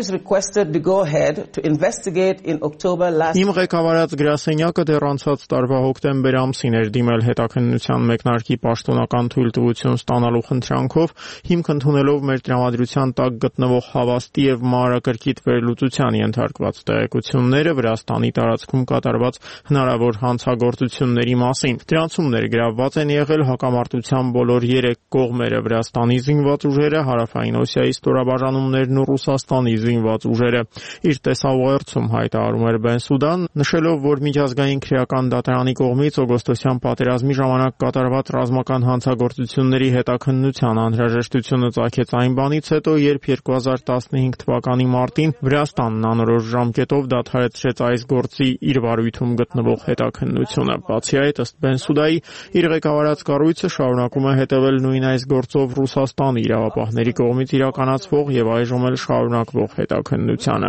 Իմ ղեկավարած գրասենյակը դեռ անցած տարվա հոկտեմբեր ամսին էր դիմել հետաքննության մեկնարկի պաշտոնական թույլտվություն ստանալու խնդրանքով, հիմք ընդունելով մեր տրամադրության տակ գտնվող հավաստի եւ մանրակրկիտ վերլուծության ենթարկված տեղեկությունները Վրաստանի տարածքում կատարված հնարավոր հանցագործությունների մասին։ Դրանցում ներգրավված են եղել հակամարտության բոլոր 3 կողմերը՝ Վրաստանի զինված ուժերը, Հարավային Օսիայի ստորաբաժանումներն ու Ռուսաստանի զինված ուժերը։ Իր տեսաուղերձում հայտարարում էր Բենսուդան, նշելով, որ միջազգային քրեական դատարանի կողմից օգոստոսյան պատերազմի ժամանակ կատարված ռազմական հանցագործությունների հետաքննության անհրաժեշտությունը ծագեց այն բանից հետո, երբ 2015 թվականի մարտին Վրաստանն անորոշ ժամկետով դադարեցրեց այս գործի իր վարույթում գտնվող հետաքննությունը։ Բացի այդ, ըստ Բենսուդայի, իր ղեկավարած կառույցը շարունակում է հետևել նույն այս գործով Ռուսաստանի իրավապահների կողմից իրականացվող եւ այժմ էլ շարունակվող հետաքննությանը։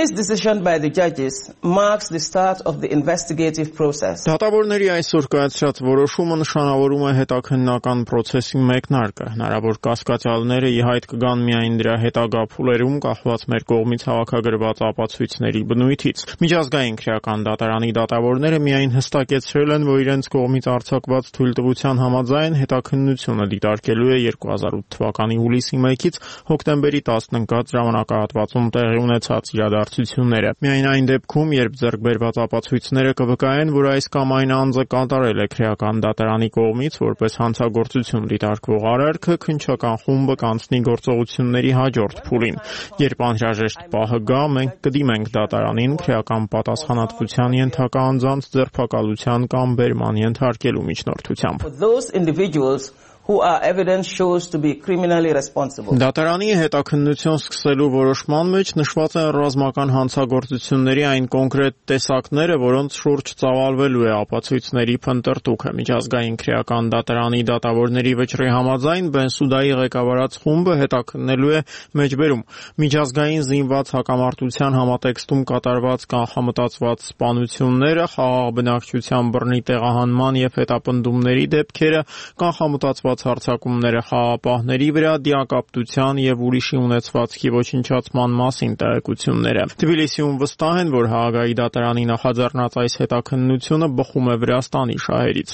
Դատավորների այսօր կայացրած որոշումը նշանավորում է հետաքննական process-ի մեկնարկը։ Հնարավոր կասկածյալները ի հայտ կգան միայն դրա հետագա փուլերում կախված մեր կողմից հավաքագրված ապացույցների բնույթից։ Միջազգային քրեական դատարանի դատավորները միայն հստակեցրել են, որ իրենց կողմից արձակված թույլտվության համաձայն հետաքննությունը դիտարկելու է 2008 թվականի հուլիսի 1-ից հոկտեմբերի 10-ն ընկած ժամանակահատվածում տեղի ունեցած իրադարձությունները։ Միայն այն դեպքում, երբ ձեռք բերված ապացույցները կվկայեն, որ այս կամ այն անձը կատարել է քրեական դատարանի կողմից որպես հանցագործություն դիտարկվող արարքը, քննչական խումբը կանցնի գործողությունների հաջորդ փուլին։ Երբ անհրաժեշտ պահը գա, մենք կդիմենք դատարանին քրեական պատասխանատվության ենթակա անձանց ձերբակալության կամ բերման ենթարկելու միջնորդությամբ։ Who are evidence shows to be criminally responsible. Դատարանի հետաքննություն սկսելու որոշման մեջ նշված են ռազմական հանցագործությունների այն կոնկրետ տեսակները, որոնց շուրջ ծավալվելու է ապացույցների փնտրտուքը։ Միջազգային քրեական դատարանի դատավորների վճռի համաձայն Բենսուդայի ղեկավարած խումբը հետաքննելու է մեջբերում միջազգային զինված հակամարտության համատեքստում կատարված կանխամտածված սպանությունները, խաղաղ բնակչության բռնի տեղահանման եւ հետապնդումների դեպքերը, կանխամտածված հարձակումները խաղաղապահների վրա, դիակապտության եւ ուրիշի ունեցվածքի ոչնչացման մասին տեղեկությունները։ Թբիլիսիում վստահ են, որ Հաագայի դատարանի նախաձեռնած այս հետաքննությունը բխում է Վրաստանի շահերից։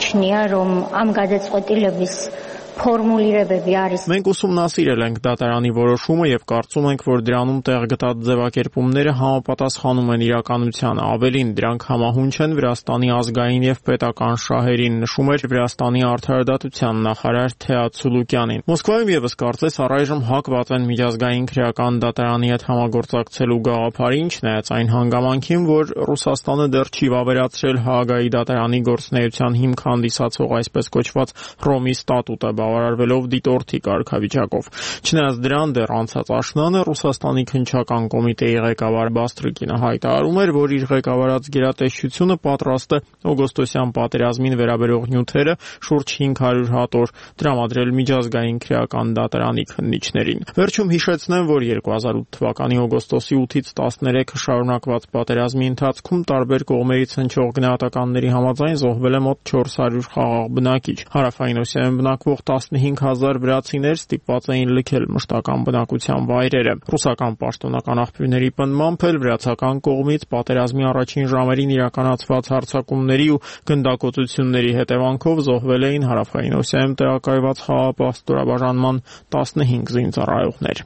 Մենք ուսումնասիրել ենք դատարանի որոշումը եւ կարծում ենք, որ դրանում տեղ գտած ձևակերպումները համապատասխանում են իրականությանը։ Ավելին, դրանք համահունչ են Վրաստանի ազգային եւ պետական շահերին, նշում էր Վրաստանի արդարադատության նախարար Թեատ Սուլուկյանին։ Մոսկվայում եւս կարծես առայժմ հակված են միջազգային քրեական դատարանի հետ համագործակցելու գաղափարին, չնայած այն հանգամանքին, որ Ռուսաստանը դեռ չի վավերացրել Հաագայի դատարանի գործունեության հիմք հանդիսացող այսպես կոչված Ռոմի ստատուտը։ բավարարվելով դիտորդի կարգավիճակով։ Չնայած դրան դեռ անցած աշնանը Ռուսաստանի քննչական կոմիտեի ղեկավար Բաստրիկինը հայտարարում էր, որ իր ղեկավարած գերատեսչությունը պատրաստ է օգոստոսյան պատերազմին վերաբերող նյութերը շուրջ 500 հատոր տրամադրել միջազգային քրեական դատարանի քննիչներին։ Վերջում հիշեցնեմ, որ 2008 թվականի օգոստոսի 8-ից 13 շարունակված պատերազմի ընթացքում տարբեր կողմերից հնչող գնահատականների համաձայն զոհվել է մոտ 400 խաղաղ բնակիչ։ Հարավային Օսիայում բնակվող 15000 վրացիներ ստիպված էին լքել մշտական բնակության վայրերը։ Ռուսական պաշտոնական աղբյուրների պնդմամբ էլ վրացական կողմից պատերազմի առաջին ժամերին իրականացված հարձակումների ու գնդակոծությունների հետևանքով զոհվել էին Հարավային Օսիայում տեղակայված խաղաղապահ ստորաբաժանման 15 զինծառայողներ։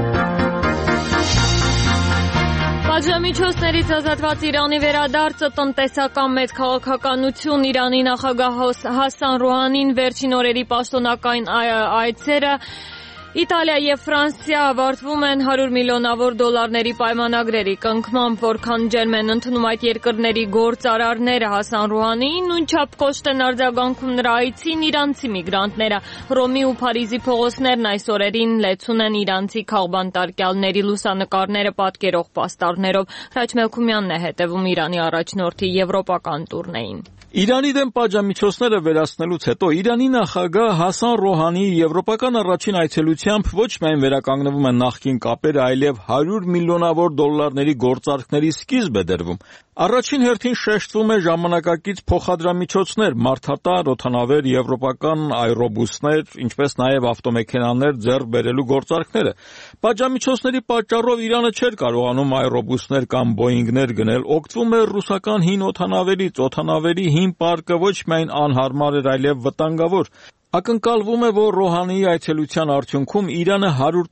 Պատժամիջոցներից ազատված Իրանի վերադարձը տնտեսական մեծ քաղաքականություն Իրանի նախագահ Հասան Ռոհանին վերջին օրերի պաշտոնական այցերը Իտալիա եւ Ֆրանսիա ավարտվում են 100 միլիոնավոր դոլարների պայմանագրերի կնքմամբ, որքան ջերմ են ընդունում այդ երկրների գործարարները Հասան Ռոհանիին, նույնչափ կոշտ են արձագանքում նրա այցին իրանցի միգրանտները։ Ռոմի ու Փարիզի փողոցներն այս օրերին լեցուն են իրանցի քաղբանտարկյալների լուսանկարները պատկերող պաստառներով։ Հրաչ Մելքումյանն է հետևում Իրանի առաջնորդի եվրոպական տուրնեին։ Իրանի դեմ պատժամիջոցները վերացնելուց հետո Իրանի նախագահ Հասան Ռոհանիի եվրոպական առաջին այցելությամբ ոչ միայն վերականգնվում են նախկին կապերը, այլև 100 միլիոնավոր դոլարների գործարքների սկիզբ է դրվում։ Առաջին հերթին շեշտվում է ժամանակակից փոխադրամիջոցներ, մարդատար, օդանավեր, եվրոպական այրոբուսներ, ինչպես նաև ավտոմեքենաներ ձեռք բերելու գործարքները։ Պատժամիջոցների պատճառով Իրանը չէր կարողանում այրոբուսներ կամ բոինգներ գնել, օգտվում էր ռուսական հին օդանավերից, օդանավերի հին պարկը ոչ միայն անհարմար էր, այլև վտանգավոր։ Ակնկալվում է, որ Ռոհանիի այցելության արդյունքում Իրանը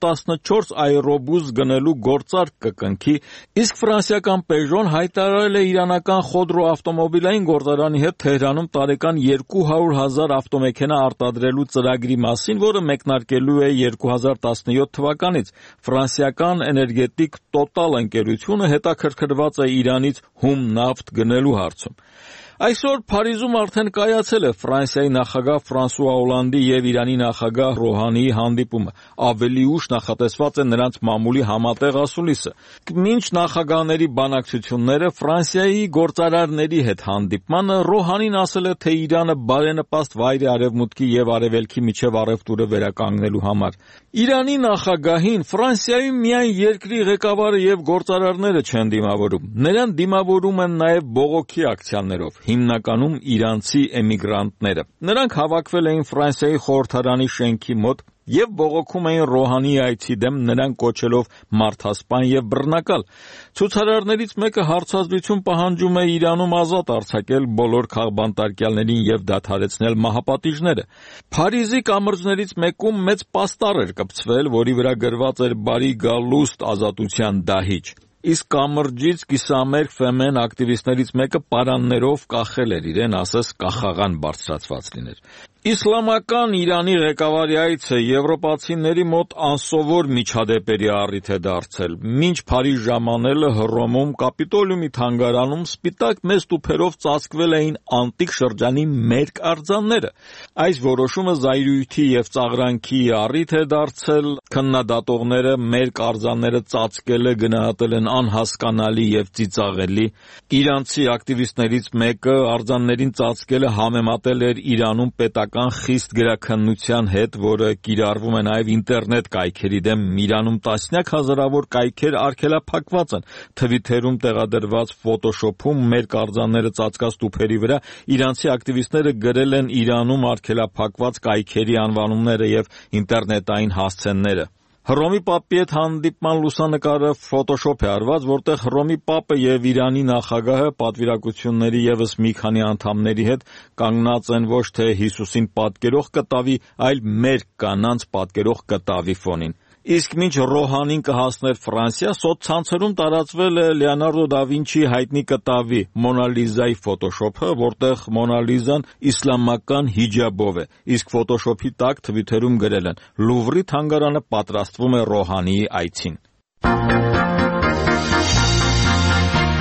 114 այրոբուս գնելու գործարք կկնքի, իսկ ֆրանսիական Peugeot-ն հայտարարել է իրանական Խոդրո ավտոմոբիլային գործարանի հետ Թեհրանում տարեկան 200,000 ավտոմեքենա արտադրելու ծրագրի մասին, որը մեկնարկելու է 2017 թվականից։ Ֆրանսիական էներգետիկ Total ընկերությունը հետաքրքրված է Իրանից հում նավթ գնելու հարցում։ Այսօր Փարիզում արդեն կայացել է Ֆրանսիայի նախագահ Ֆրանսուଆ Օլանդի եւ Իրանի նախագահ Ռոհանիի հանդիպումը։ Ավելի ուշ նախատեսված է նրանց մամուլի համատեղ ասուլիսը։ Մինչ նախագահների բանակցությունները Ֆրանսիայի գործարարների հետ հանդիպմանը Ռոհանին ասել է, թե Իրանը բարենպաստ վայր է Արևմուտքի եւ Արևելքի միջև առևտուրը վերականգնելու համար։ Իրանի նախագահին Ֆրանսիայում միայն երկրի ղեկավարը եւ գործարարները չեն դիմավորում։ Նրան դիմավորում են նաեւ բողոքի ակցիաներով, հիմնականում իրանցի էմիգրանտները։ Նրանք հավաքվել էին Ֆրանսիայի խորհրդարանի շենքի մոտ եւ բողոքում էին Ռոհանիի այցի դեմ, նրան կոչելով մարդասպան եւ բռնակալ։ Ցուցարարներից մեկը հարցազրույցում պահանջում է Իրանում ազատ արձակել բոլոր քաղբանտարկյալներին եւ դադարեցնել մահապատիժները։ Փարիզի կամրջներից մեկում մեծ պաստառ էր կպցվել, որի վրա գրված էր «Բարի գալուստ ազատության դահիճ»։ Իսկ կամրջից կիսամերկ ֆեմեն ակտիվիստներից մեկը պարաններով կախել էր իրեն, ասես կախաղան բարձրացված լիներ։ Իսլամական Իրանի ղեկավարի այցը եվրոպացիների մոտ անսովոր միջադեպերի առիթ է դարձել։ Մինչ Փարիզ ժամանելը Հռոմում Կապիտոլիումի թանգարանում սպիտակ մեծ տուփերով ծածկվել էին անտիկ շրջանի մերկ արձանները։ Այս որոշումը զայրույթի եւ ծաղրանքի առիթ է դարձել։ Քննադատողները մերկ արձանները ծածկելը գնահատել են անհասկանալի եւ ծիծաղելի։ Իրանցի ակտիվիստներից մեկը արձաններին ծածկելը համեմատել էր Իրանում պետական խիստ գրաքննության հետ, որը կիրառվում է նաև ինտերնետ կայքերի դեմ։ Իրանում տասնյակ հազարավոր կայքեր արգելափակված են։ Թվիթերում տեղադրված ֆոտոշոփում մեր արձանները ծածկած տուփերի վրա իրանցի ակտիվիստները գրել են Իրանում արգելափակված կայքերի անվանումները եւ ինտերնետային հասցեները։ Հռոմի Պապի հետ հանդիպման լուսանկարը ֆոտոշոփ է արված, որտեղ Հռոմի Պապը եւ Իրանի նախագահը պատվիրակությունների եւս մի քանի անդամների հետ կանգնած են ոչ թե Հիսուսին պատկերող կտավի, այլ մերկ կանանց պատկերող կտավի ֆոնին։ Իսկ մինչ Ռոհանին կհասներ Ֆրանսիա, սոցցանցերում տարածվել է Լեոնարդո դա Վինչիի հայտնի կտավի Մոնա Լիզայի ֆոտոշոփը, որտեղ Մոնա Լիզան իսլամական հիջաբով է, իսկ ֆոտոշոփի տակ թվիթերում գրել են. «Լուվրի թանգարանը պատրաստվում է Ռոհանիի այցին»։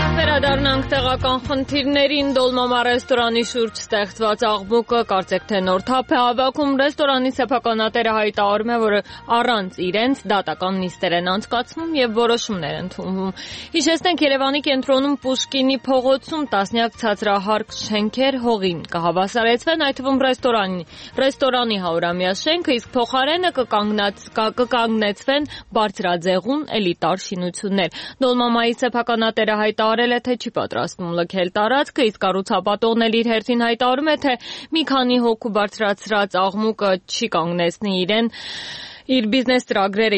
Անդրադառնանք տեղական խնդիրներին, Դոլմամա ռեստորանի շուրջ ստեղծված աղմուկը կարծեք թե նոր թափ է հավաքում։ Ռեստորանի սեփականատերը հայտարարում է, որ առանց իրենց դատական նիստեր են անցկացվում եւ որոշումներ ընդունվում։ Հիշեցնենք, Երևանի կենտրոնում Պուշկինի փողոցում տասնյակ ցածրահարկ շենքեր հողին կհավասարեցվեն, այդ թվում ռեստորանի 100-ամյա շենքը, իսկ փոխարենը կկանգնեցվեն բարձրաձեղուն էլիտար շինություններ։ Դոլմամայի սեփականատերը հայտարարել է, թե չի պատրաստվում լքել տարածքը, իսկ կառուցապատողն իր հերթին հայտարարում է, թե մի քանի հոգու բարձրացրած աղմուկը չի կանգնեցնի իրեն իր բիզնես ծրագրերը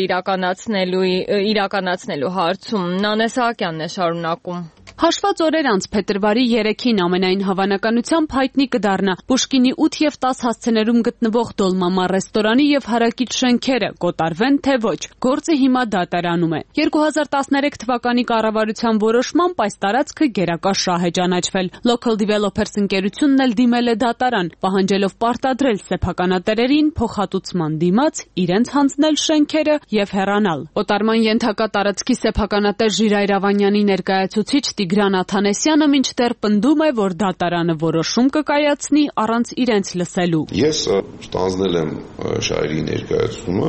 իրականացնելու հարցում։ Նանե Սահակյանն է շարունակում։ Հաշված օրեր անց փետրվարի 3-ին ամենայն հավանականությամբ հայտնի կդառնա Պուշկինի 8 եւ 10 հասցեներում գտնվող Դոլմամա ռեստորանի եւ հարակից շենքերը կոտարվեն, թե ոչ։ Գործը հիմա դատարանում է։ 2013 թվականի կառավարության որոշմամբ այս տարածքը գերակա շահ է ճանաչվել։ Local Developers ընկերությունն էլ դիմել է դատարան, պահանջելով պարտադրել սեփականատերերին փոխհատուցման դիմաց իրենց հանձնել շենքերը եւ հեռանալ։ Օտարման ենթակա տարածքի սեփականատեր Ժիրայր Ավանյանի ներկայացուցիչ Տիգրան Աթանեսյանը մինչդեռ պնդում է, որ դատարանը որոշում կկայացնի առանց իրենց լսելու։ Ես ստանձնել եմ շահերի ներկայացումը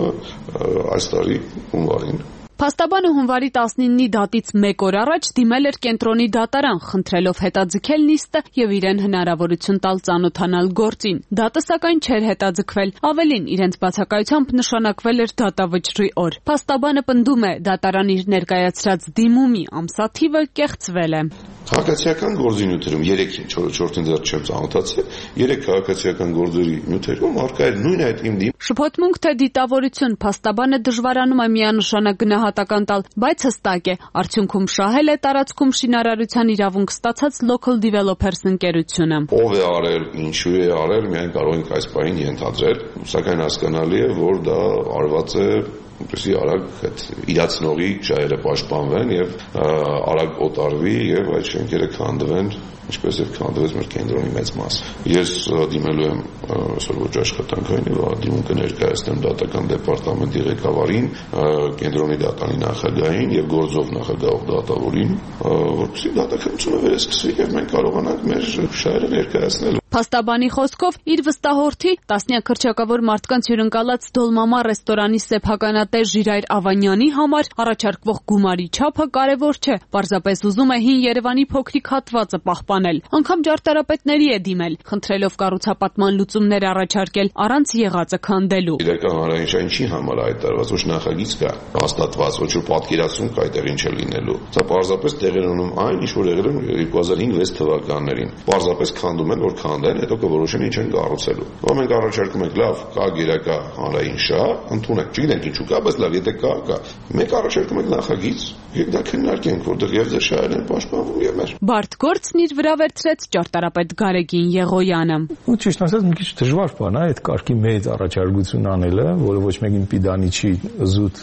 այս տարի հունվարին։ Փաստաբանը հունվարի 19-ի դատից 1 օր առաջ դիմել էր կենտրոնի դատարան, խնդրելով հետաձգել նիստը եւ իրեն հնարավորություն տալ ծանոթանալ գործին։ Դատը սակայն չէր հետաձգվել, ավելին իրենց բացակայությամբ նշանակվել էր դատավճռի օր։ Փաստաբանը պնդում է, դատարան իր ներկայացրած դիմումի ամսաթիվը կեղծվել է։ Քաղաքացիական գործի նյութերում 3-ին 4-ին դեռ չեմ ծանոթացել, 3 քաղաքացիական գործերի նյութերում արկա էր նույն այդ իմ դիմ։ Շփոթմունք թե դիտավորություն, փաստաբանը դժվարանում է միանշանակ գնահատական տալ, բայց հստակ է, արդյունքում շահել է տարածքում շինարարության իրավունք ստացած Local Developers ընկերությունը։ Ով է արել, ինչու է արել, միայն կարող ենք այս պահին ենթադրել, սակայն հասկանալի է, որ դա արված է որպեսզի արագ այդ իրացնողի շահերը պաշտպանվեն եւ արագ օտարվի եւ այդ շենքերը քանդվեն, ինչպես եւ քանդվեց մեր կենտրոնի մեծ մասը։ Ես դիմելու եմ այսօր ոչ աշխատանքային եւ դիմում կներկայացնեմ դատական դեպարտամենտի ղեկավարին, կենտրոնի դատանի նախագահին եւ գործող նախագահող դատավորին, որպեսզի դատականությունը վերսկսվի եւ մենք կարողանանք մեր շահերը ներկայացնել։ Փաստաբանի խոսքով իր վստահորդի տասնյակ քրճակավոր մարդկանց հյուրընկալած Դոլմամա ռեստորանի սեփականատեր Ժիրայր Ավանյանի համար առաջարկվող գումարի չափը կարևոր չէ, պարզապես ուզում է հին Երևանի փոքրիկ հատվածը պահպանել։ Անգամ ջարդարապետների է դիմել, խնդրելով կառուցապատման լուծումներ առաջարկել առանց եղածը քանդելու։ Իրական հանրային շահի համար հայտարարված ոչ նախագիծ կա, հաստատված ոչ պատկերացում կա այդ ինչ է լինելու։ Սա պարզապես տեղեր ունում այն, ինչ որ եղել է 2005-6 թվականներին։ Պարզապես քանդում են, որ քանդեն, հետո կորոշեն ինչ են կառուցելու։ Ո՞ր մենք առաջարկում ենք, լավ, կա գերակա հանրային շահ, ընդունենք, չգիտենք ինչու կա, բայց լավ, եթե կա։ Մենք առաջարկում ենք նախագիծ, եկեք դա քննարկենք, որտեղ եւ ձեր շահերն են պաշտպանվում եւ մեր։ Բարդ գործն իր վրա վերցրեց ճարտարապետ Գարեգին Եղոյանը։ Ու ճիշտ ասած, մի քիչ դժվար բան է այդ կարգի մեծ առաջարկություն անելը, որը ոչ մեկին պիդանի չի զուտ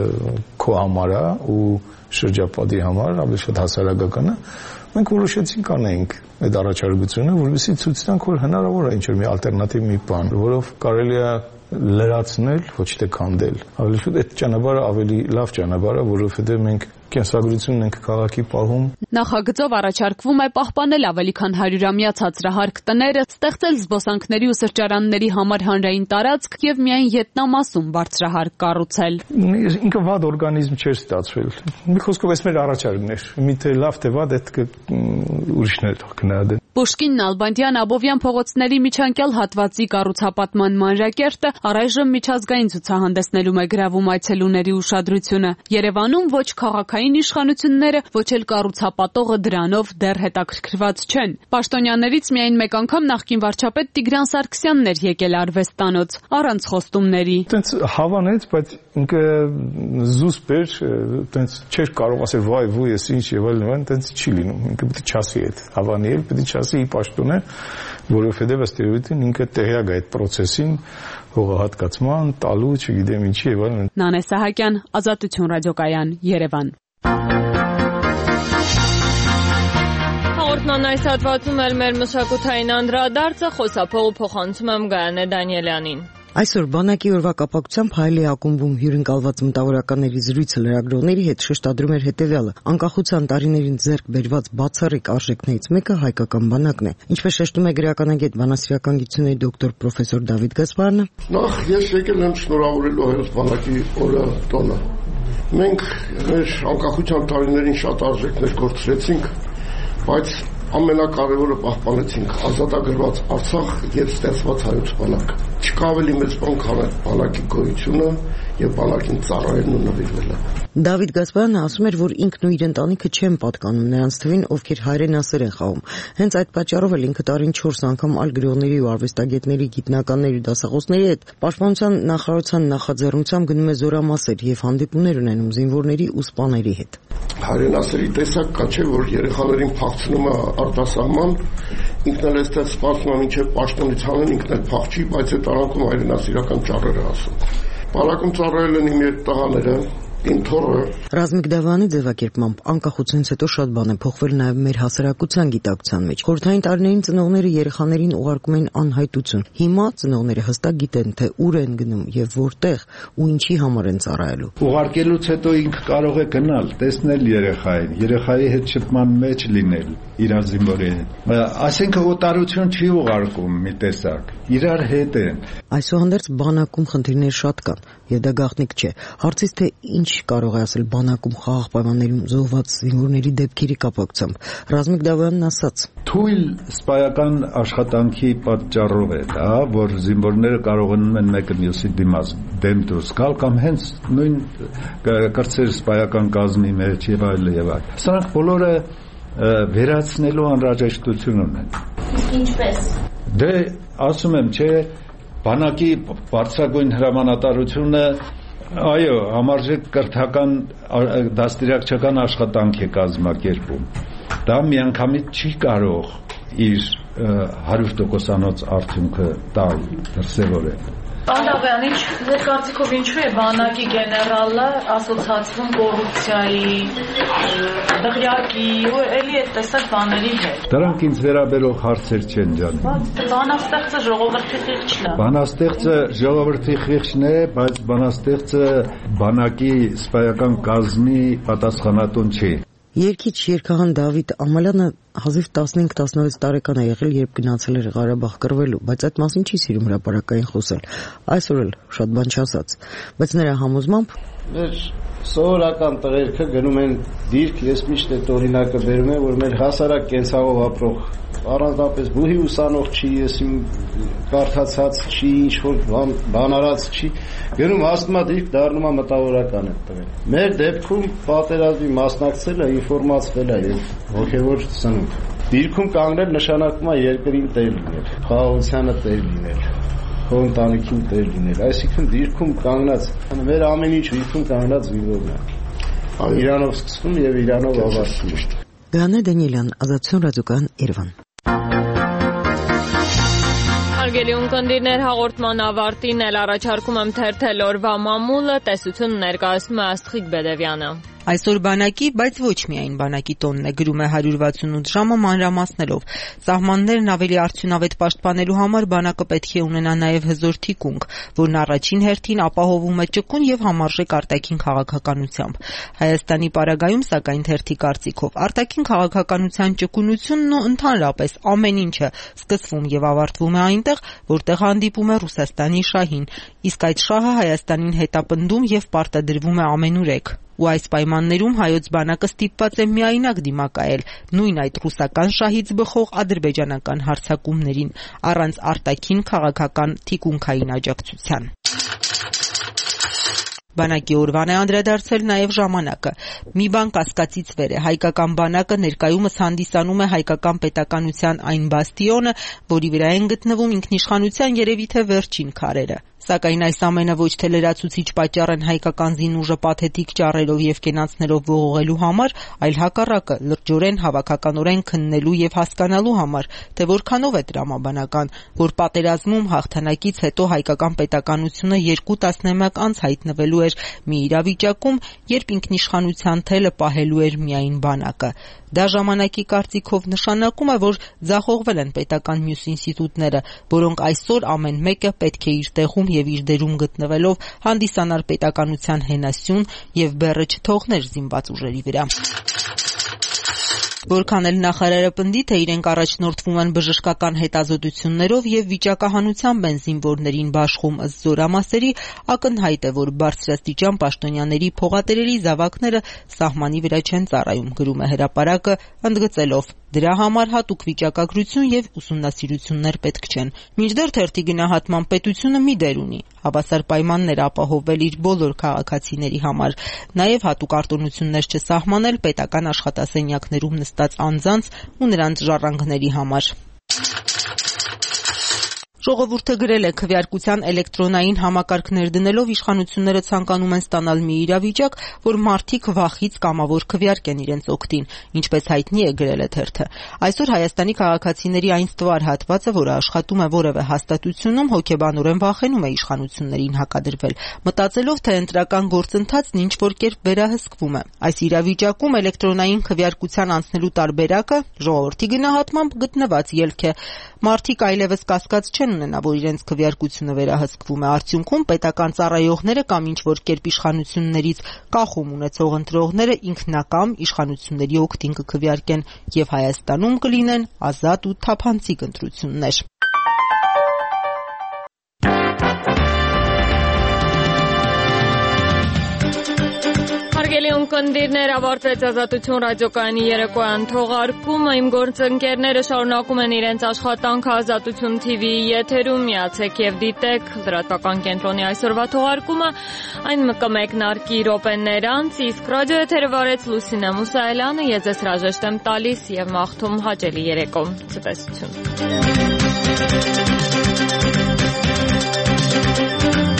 քո համար է ու շրջապատի համար, ավելի շատ հասարակական է։ Մենք որոշեցինք անենք այդ առաջարկությունը, որովհետեւ ցույց տանք, որ հնարավոր է ինչ-որ մի ալտերնատիվ մի բան, որով կարելի է լրացնել, ոչ թե քանդել։ Ավելի շուտ այդ ճանապարհը ավելի լավ ճանապարհ է, որովհետեւ մենք կենսագրությունն ենք քաղաքի պահում։ Նախագծով առաջարկվում է պահպանել ավելի քան 100-ամյա ցածրահարկ տները, ստեղծել զբոսանքների ու սրճարանների համար հանրային տարածք եւ միայն յետնամասում բարձրահարկ կառուցել։ Ինքը վատ օրգանիզմ չէր ստացվել։ Մի խոսքով էս մեր առաջարկն էր։ Միթե լավ թե վատ այդ ուրիշներ կնահատեն։ Պուշկին, Նալբանդյան, Աբովյան փողոցների միջանկյալ հատվածի կառուցապատման մանրակերտը առայժմ միջազգային ցուցահանդեսներում է գրավում այցելուների ուշադրությունը։ Երևանում ոչ քաղաքային իշխանությունները, ոչ էլ կառուցապատողը դրանով դեռ հետաքրքրված չեն։ Պաշտոնյաներից միայն մեկ անգամ նախկին վարչապետ Տիգրան Սարգսյանն էր եկել արվեստանոց առանց խոստումների։ Տենց հավանեց, բայց ինքը զուսպ էր, տենց չէր կարող ասել վայ վույ էս ինչ եւ այլն, տենց չի լինում։ Ինքը պետք է չասի այդ հավանի էլ, պետք է ասի պաշտոնը, որովհետեւ ըստ էության ինքը տեղյակ է այդ process-ին, հողահատկացման, տալու, չգիտեմ ինչի եւ այլն։ Նանե Սահակյան, Ազատություն ռադիոկայան, Երևան։ Հաղորդման այս հատվածում էլ մեր մշակութային անդրադարձը խոսափող ու փոխանցում եմ Գայանե Դանիելյանին։ Այսօր բանակի օրվա կապակցությամբ Հայելի ակումբում հյուրընկալված մտավորականների զրույցը լրագրողների հետ շեշտադրում էր հետևյալը. անկախության տարիներին ձեռք բերված բացառիկ արժեքներից մեկը հայկական բանակն է։ Ինչպես շեշտում է գրականագետ բանասիրական գիտությունների դոկտոր պրոֆեսոր Դավիթ Գասպարյանը, նախ ես եկել եմ շնորհավորելու հայոց բանակի օրը տոնը։ Մենք մեր անկախության տարիներին շատ արժեքներ կորցրեցինք, բայց ամենակարևորը պահպանեցինք ազատագրված Արցախ եւ ստեղծված հայոց բանակ։ Չկա ավելի մեծ բան, քան բանակի գոյությունը եւ բանակին ծառայելն ու նվիրվելը։ Դավիթ Գասպարյանը ասում էր, որ ինքն ու իր ընտանիքը չեն պատկանում նրանց թվին, ովքեր հայրենասեր են խաղում։ Հենց այդ պատճառով էլ ինքը տարին 4 անգամ այլ գրողների ու արվեստագետների, գիտնականների ու դասախոսների հետ պաշտպանության նախարարության նախաձեռնությամբ գնում է զորամասեր եւ հանդիպումներ ունենում զինվորների ու սպաների հետ։ Հայրենասերի տեսակ կա չէ, որ երեխաներին փախցնում է արտասահման, ինքն էլ այստեղ սպասում է մինչև պաշտպանության, ինքն էլ փախչի, բայց այդ արանքում հայրենասիրական ճառեր է ասում։ Բանակում ծառայել են իմ երիտասարդները, իմ թոռը։ Ռազմիկ Դավանի ձևակերպմամբ անկախությունից հետո շատ բան է փոխվել նաև մեր հասարակության գիտակցության մեջ։ Խորհրդային տարիներին ծնողները երեխաներին ուղարկում էին անհայտություն։ Հիմա ծնողները հստակ գիտեն, թե ուր են գնում եւ որտեղ ու ինչի համար են ծառայելու։ Ուղարկելուց հետո ինքը կարող է գնալ, տեսնել երեխային, երեխայի հետ շփման մեջ լինել, իր զինվորի հետ։ Այսինքն օտարություն չի ուղարկում մի տեսակ, իրար հետ են։ Այսուհանդերձ բանակում խնդիրներ շատ կան, եւ դա գաղտնիք չէ։ Հարցից թե ինչ կարող է ասել բանակում խաղաղ պայմաններում զոհված զինվորների դեպքերի կապակցությամբ, Ռազմիկ Դավանն ասաց. Թույլ սպայական աշխատանքի պատճառով է դա, որ զինվորները կարողանում են մեկը մյուսի դիմաց դեմ դուրս գալ կամ հենց նույն կրտսեր սպայական կազմի մեջ եւ այլ եւ այլ։ Սրանք բոլորը վերացնելու անհրաժեշտություն ունեն։ Իսկ ինչպես։ Դե ասում եմ, չէ, բանակի բարձրագույն հրամանատարությունը այո, համարժեք կրթական դաստիարակչական աշխատանք է կազմակերպում։ Դա միանգամից չի կարող իր 100%-անոց արդյունքը տալ, դրսևորել։ Անդավյան, ձեր կարծիքով ինչու է բանակի գեներալը ասոցացվում կոռուպցիայի, դղյակի ու էլի այդ տեսակ բաների հետ։ Դրանք ինձ վերաբերող հարցեր չեն ջան։ Բանաստեղծը ժողովրդի խիղճն է։ Բանաստեղծը ժողովրդի խիղճն է, բայց բանաստեղծը բանակի սպայական կազմի պատասխանատուն չի։ Երգիչ երգահան Դավիթ Ամալյանը 15-16 տարեկան է եղել, երբ գնացել էր Ղարաբաղ կռվելու, բայց այդ մասին չի սիրում հրապարակային խոսել։ Այսօր էլ շատ բան չասաց, բայց նրա համոզմամբ մեր սովորական տղերքը գնում են դիրք, ես միշտ այդ օրինակը բերում եմ, որ մեր հասարակ կենցաղով ապրող առանձնապես բուհի ուսանող չի, ես իմ կարդացած չի, ինչ-որ բան արած չի, գնում ասում է դիրք, դառնում է մտավորական այդ տղեն։ Մեր դեպքում պատերազմի մասնակցելը ինֆորմացվել է եւ հոգեվոր սնունդ։ Դիրքում կանգնել նշանակում է երկրին տեր լինել, խաղաղությանը տեր լինել, քո ընտանիքին տեր լինել, այսինքն դիրքում կանգնած, մեր ամեն ինչ դիրքում կանգնած զինվորն է։ Իրանով սկսվում եւ Իրանով ավարտվում։ Գանե Դանիելյան, Ազատություն ռադիոկայան, Երևան։ Հարգելի ունկնդիրներ, հաղորդման ավարտին էլ առաջարկում եմ թերթել օրվա մամուլը, տեսություն ներկայացնում է Աստղիկ Բեդևյանը։ Այսօր բանակի, բայց ոչ միայն բանակի տոնն է, գրում է 168 ժամը մանրամասնելով։ Սահմաններն ավելի արդյունավետ պաշտպանելու համար բանակը պետք է ունենա նաև հզոր թիկունք, որն առաջին հերթին ապահովում է ճկուն եւ համարժեք արտաքին քաղաքականությամբ։ Հայաստանի պարագայում, սակայն թերթի կարծիքով, արտաքին քաղաքականության ճկունությունն ու ընդհանրապես ամեն ինչը սկսվում եւ ավարտվում է այնտեղ, որտեղ հանդիպում է Ռուսաստանի շահին, իսկ այդ շահը Հայաստանին հետապնդում եւ պարտադրվում է ամենուրեք։ Ու այս պայմաններում հայոց բանակը ստիպված է միայնակ դիմակայել նույն այդ ռուսական շահից բխող ադրբեջանական հարձակումներին, առանց արտաքին քաղաքական թիկունքային աջակցության։ Բանակի օրվան է անդրադարձել նաև ժամանակը։ Մի բան կասկածից վեր է, հայկական բանակը ներկայումս հանդիսանում է հայկական պետականության այն բաստիոնը, որի վրա են գտնվում ինքնիշխանության երևի թե վերջին քարերը։ Սակայն այս ամենը ոչ թե լրացուցիչ պատճառ են հայկական զինուժը պաթետիկ ճառերով եւ կենացներով ողողելու համար, այլ հակառակը լրջորեն հավաքականորեն քննելու եւ հասկանալու համար, թե որքանով է տրամաբանական, որ պատերազմում հաղթանակից հետո հայկական պետականությունը 2 տասնամյակ անց հայտնվելու էր մի իրավիճակում, երբ ինքնիշխանության թելը պահելու էր միայն բանակը։ Դա ժամանակի կարծիքով նշանակում է, որ ձախողվել են պետական մյուս ինստիտուտները, որոնք այսօր ամեն մեկը պետք է իր տեղում եւ իր դերում գտնվելով հանդիսանար պետականության հենասյուն եւ բեռը չթողներ զինված ուժերի վրա։ Որքան էլ նախարարը պնդի, թե իրենք առաջնորդվում են բժշկական հետազոտություններով եւ վիճակահանությամբ են զինվորներին բաշխում ըստ զորամասերի, ակնհայտ է, որ բարձրաստիճան պաշտոնյաների փողատերերի զավակները սահմանի վրա չեն ծառայում, գրում է Հրապարակը, ընդգծելով. դրա համար հատուկ վիճակագրություն եւ ուսումնասիրություններ պետք չեն։ Մինչդեռ թերթի գնահատման պետությունը մի դեր ունի՝ հավասար պայմաններ ապահովել իր բոլոր քաղաքացիների համար, նաեւ հատուկ արտոնություններ չսահմանել պետական աշխատասենյակներում նստած անձանց ու նրանց ժառանգների համար։ Ժողովուրդը գրել է քվեարկության էլեկտրոնային համակարգներ դնելով իշխանությունները ցանկանում են ստանալ մի իրավիճակ, որ մարդիկ վախից կամավոր քվեարկեն իրենց օգտին, ինչպես հայտնի է գրել է թերթը։ Այսօր Հայաստանի քաղաքացիների այն ստվար հատվածը, որը աշխատում է որևէ հաստատությունում, հոգեբանորեն վախենում է իշխանություններին հակադրվել, մտածելով, թե ընտրական գործընթացն ինչ որ կերպ վերահսկվում է։ Այս իրավիճակում էլեկտրոնային քվեարկության անցնելու տարբերակը ժողովրդի գնահատմամբ գտնված ելք է։ Մարդիկ այլևս կասկած չեն ունենա, որ իրենց քվեարկությունը վերահսկվում է, արդյունքում պետական ծառայողները կամ ինչ որ կերպ իշխանություններից կախում ունեցող ընտրողները ինքնակամ իշխանությունների օգտին կքվեարկեն եւ Հայաստանում կլինեն ազատ ու թափանցիկ ընտրություններ։ Հարգելի ունկնդիրներ, ավարտվեց Ազատություն ռադիոկայանի երեկոյան թողարկումը։ Իմ գործընկերները շարունակում են իրենց աշխատանքը Ազատություն TV-ի եթերում։ Միացեք եւ դիտեք լրատվական կենտրոնի այսօրվա թողարկումը։ Այն կմեկնարկի րոպեներ անց, իսկ ռադիո եթերը վարեց Լուսինե Մուսայելյանը։ Ես ձեզ հրաժեշտ եմ տալիս եւ մաղթում հաճելի երեկո։ Ցտեսություն։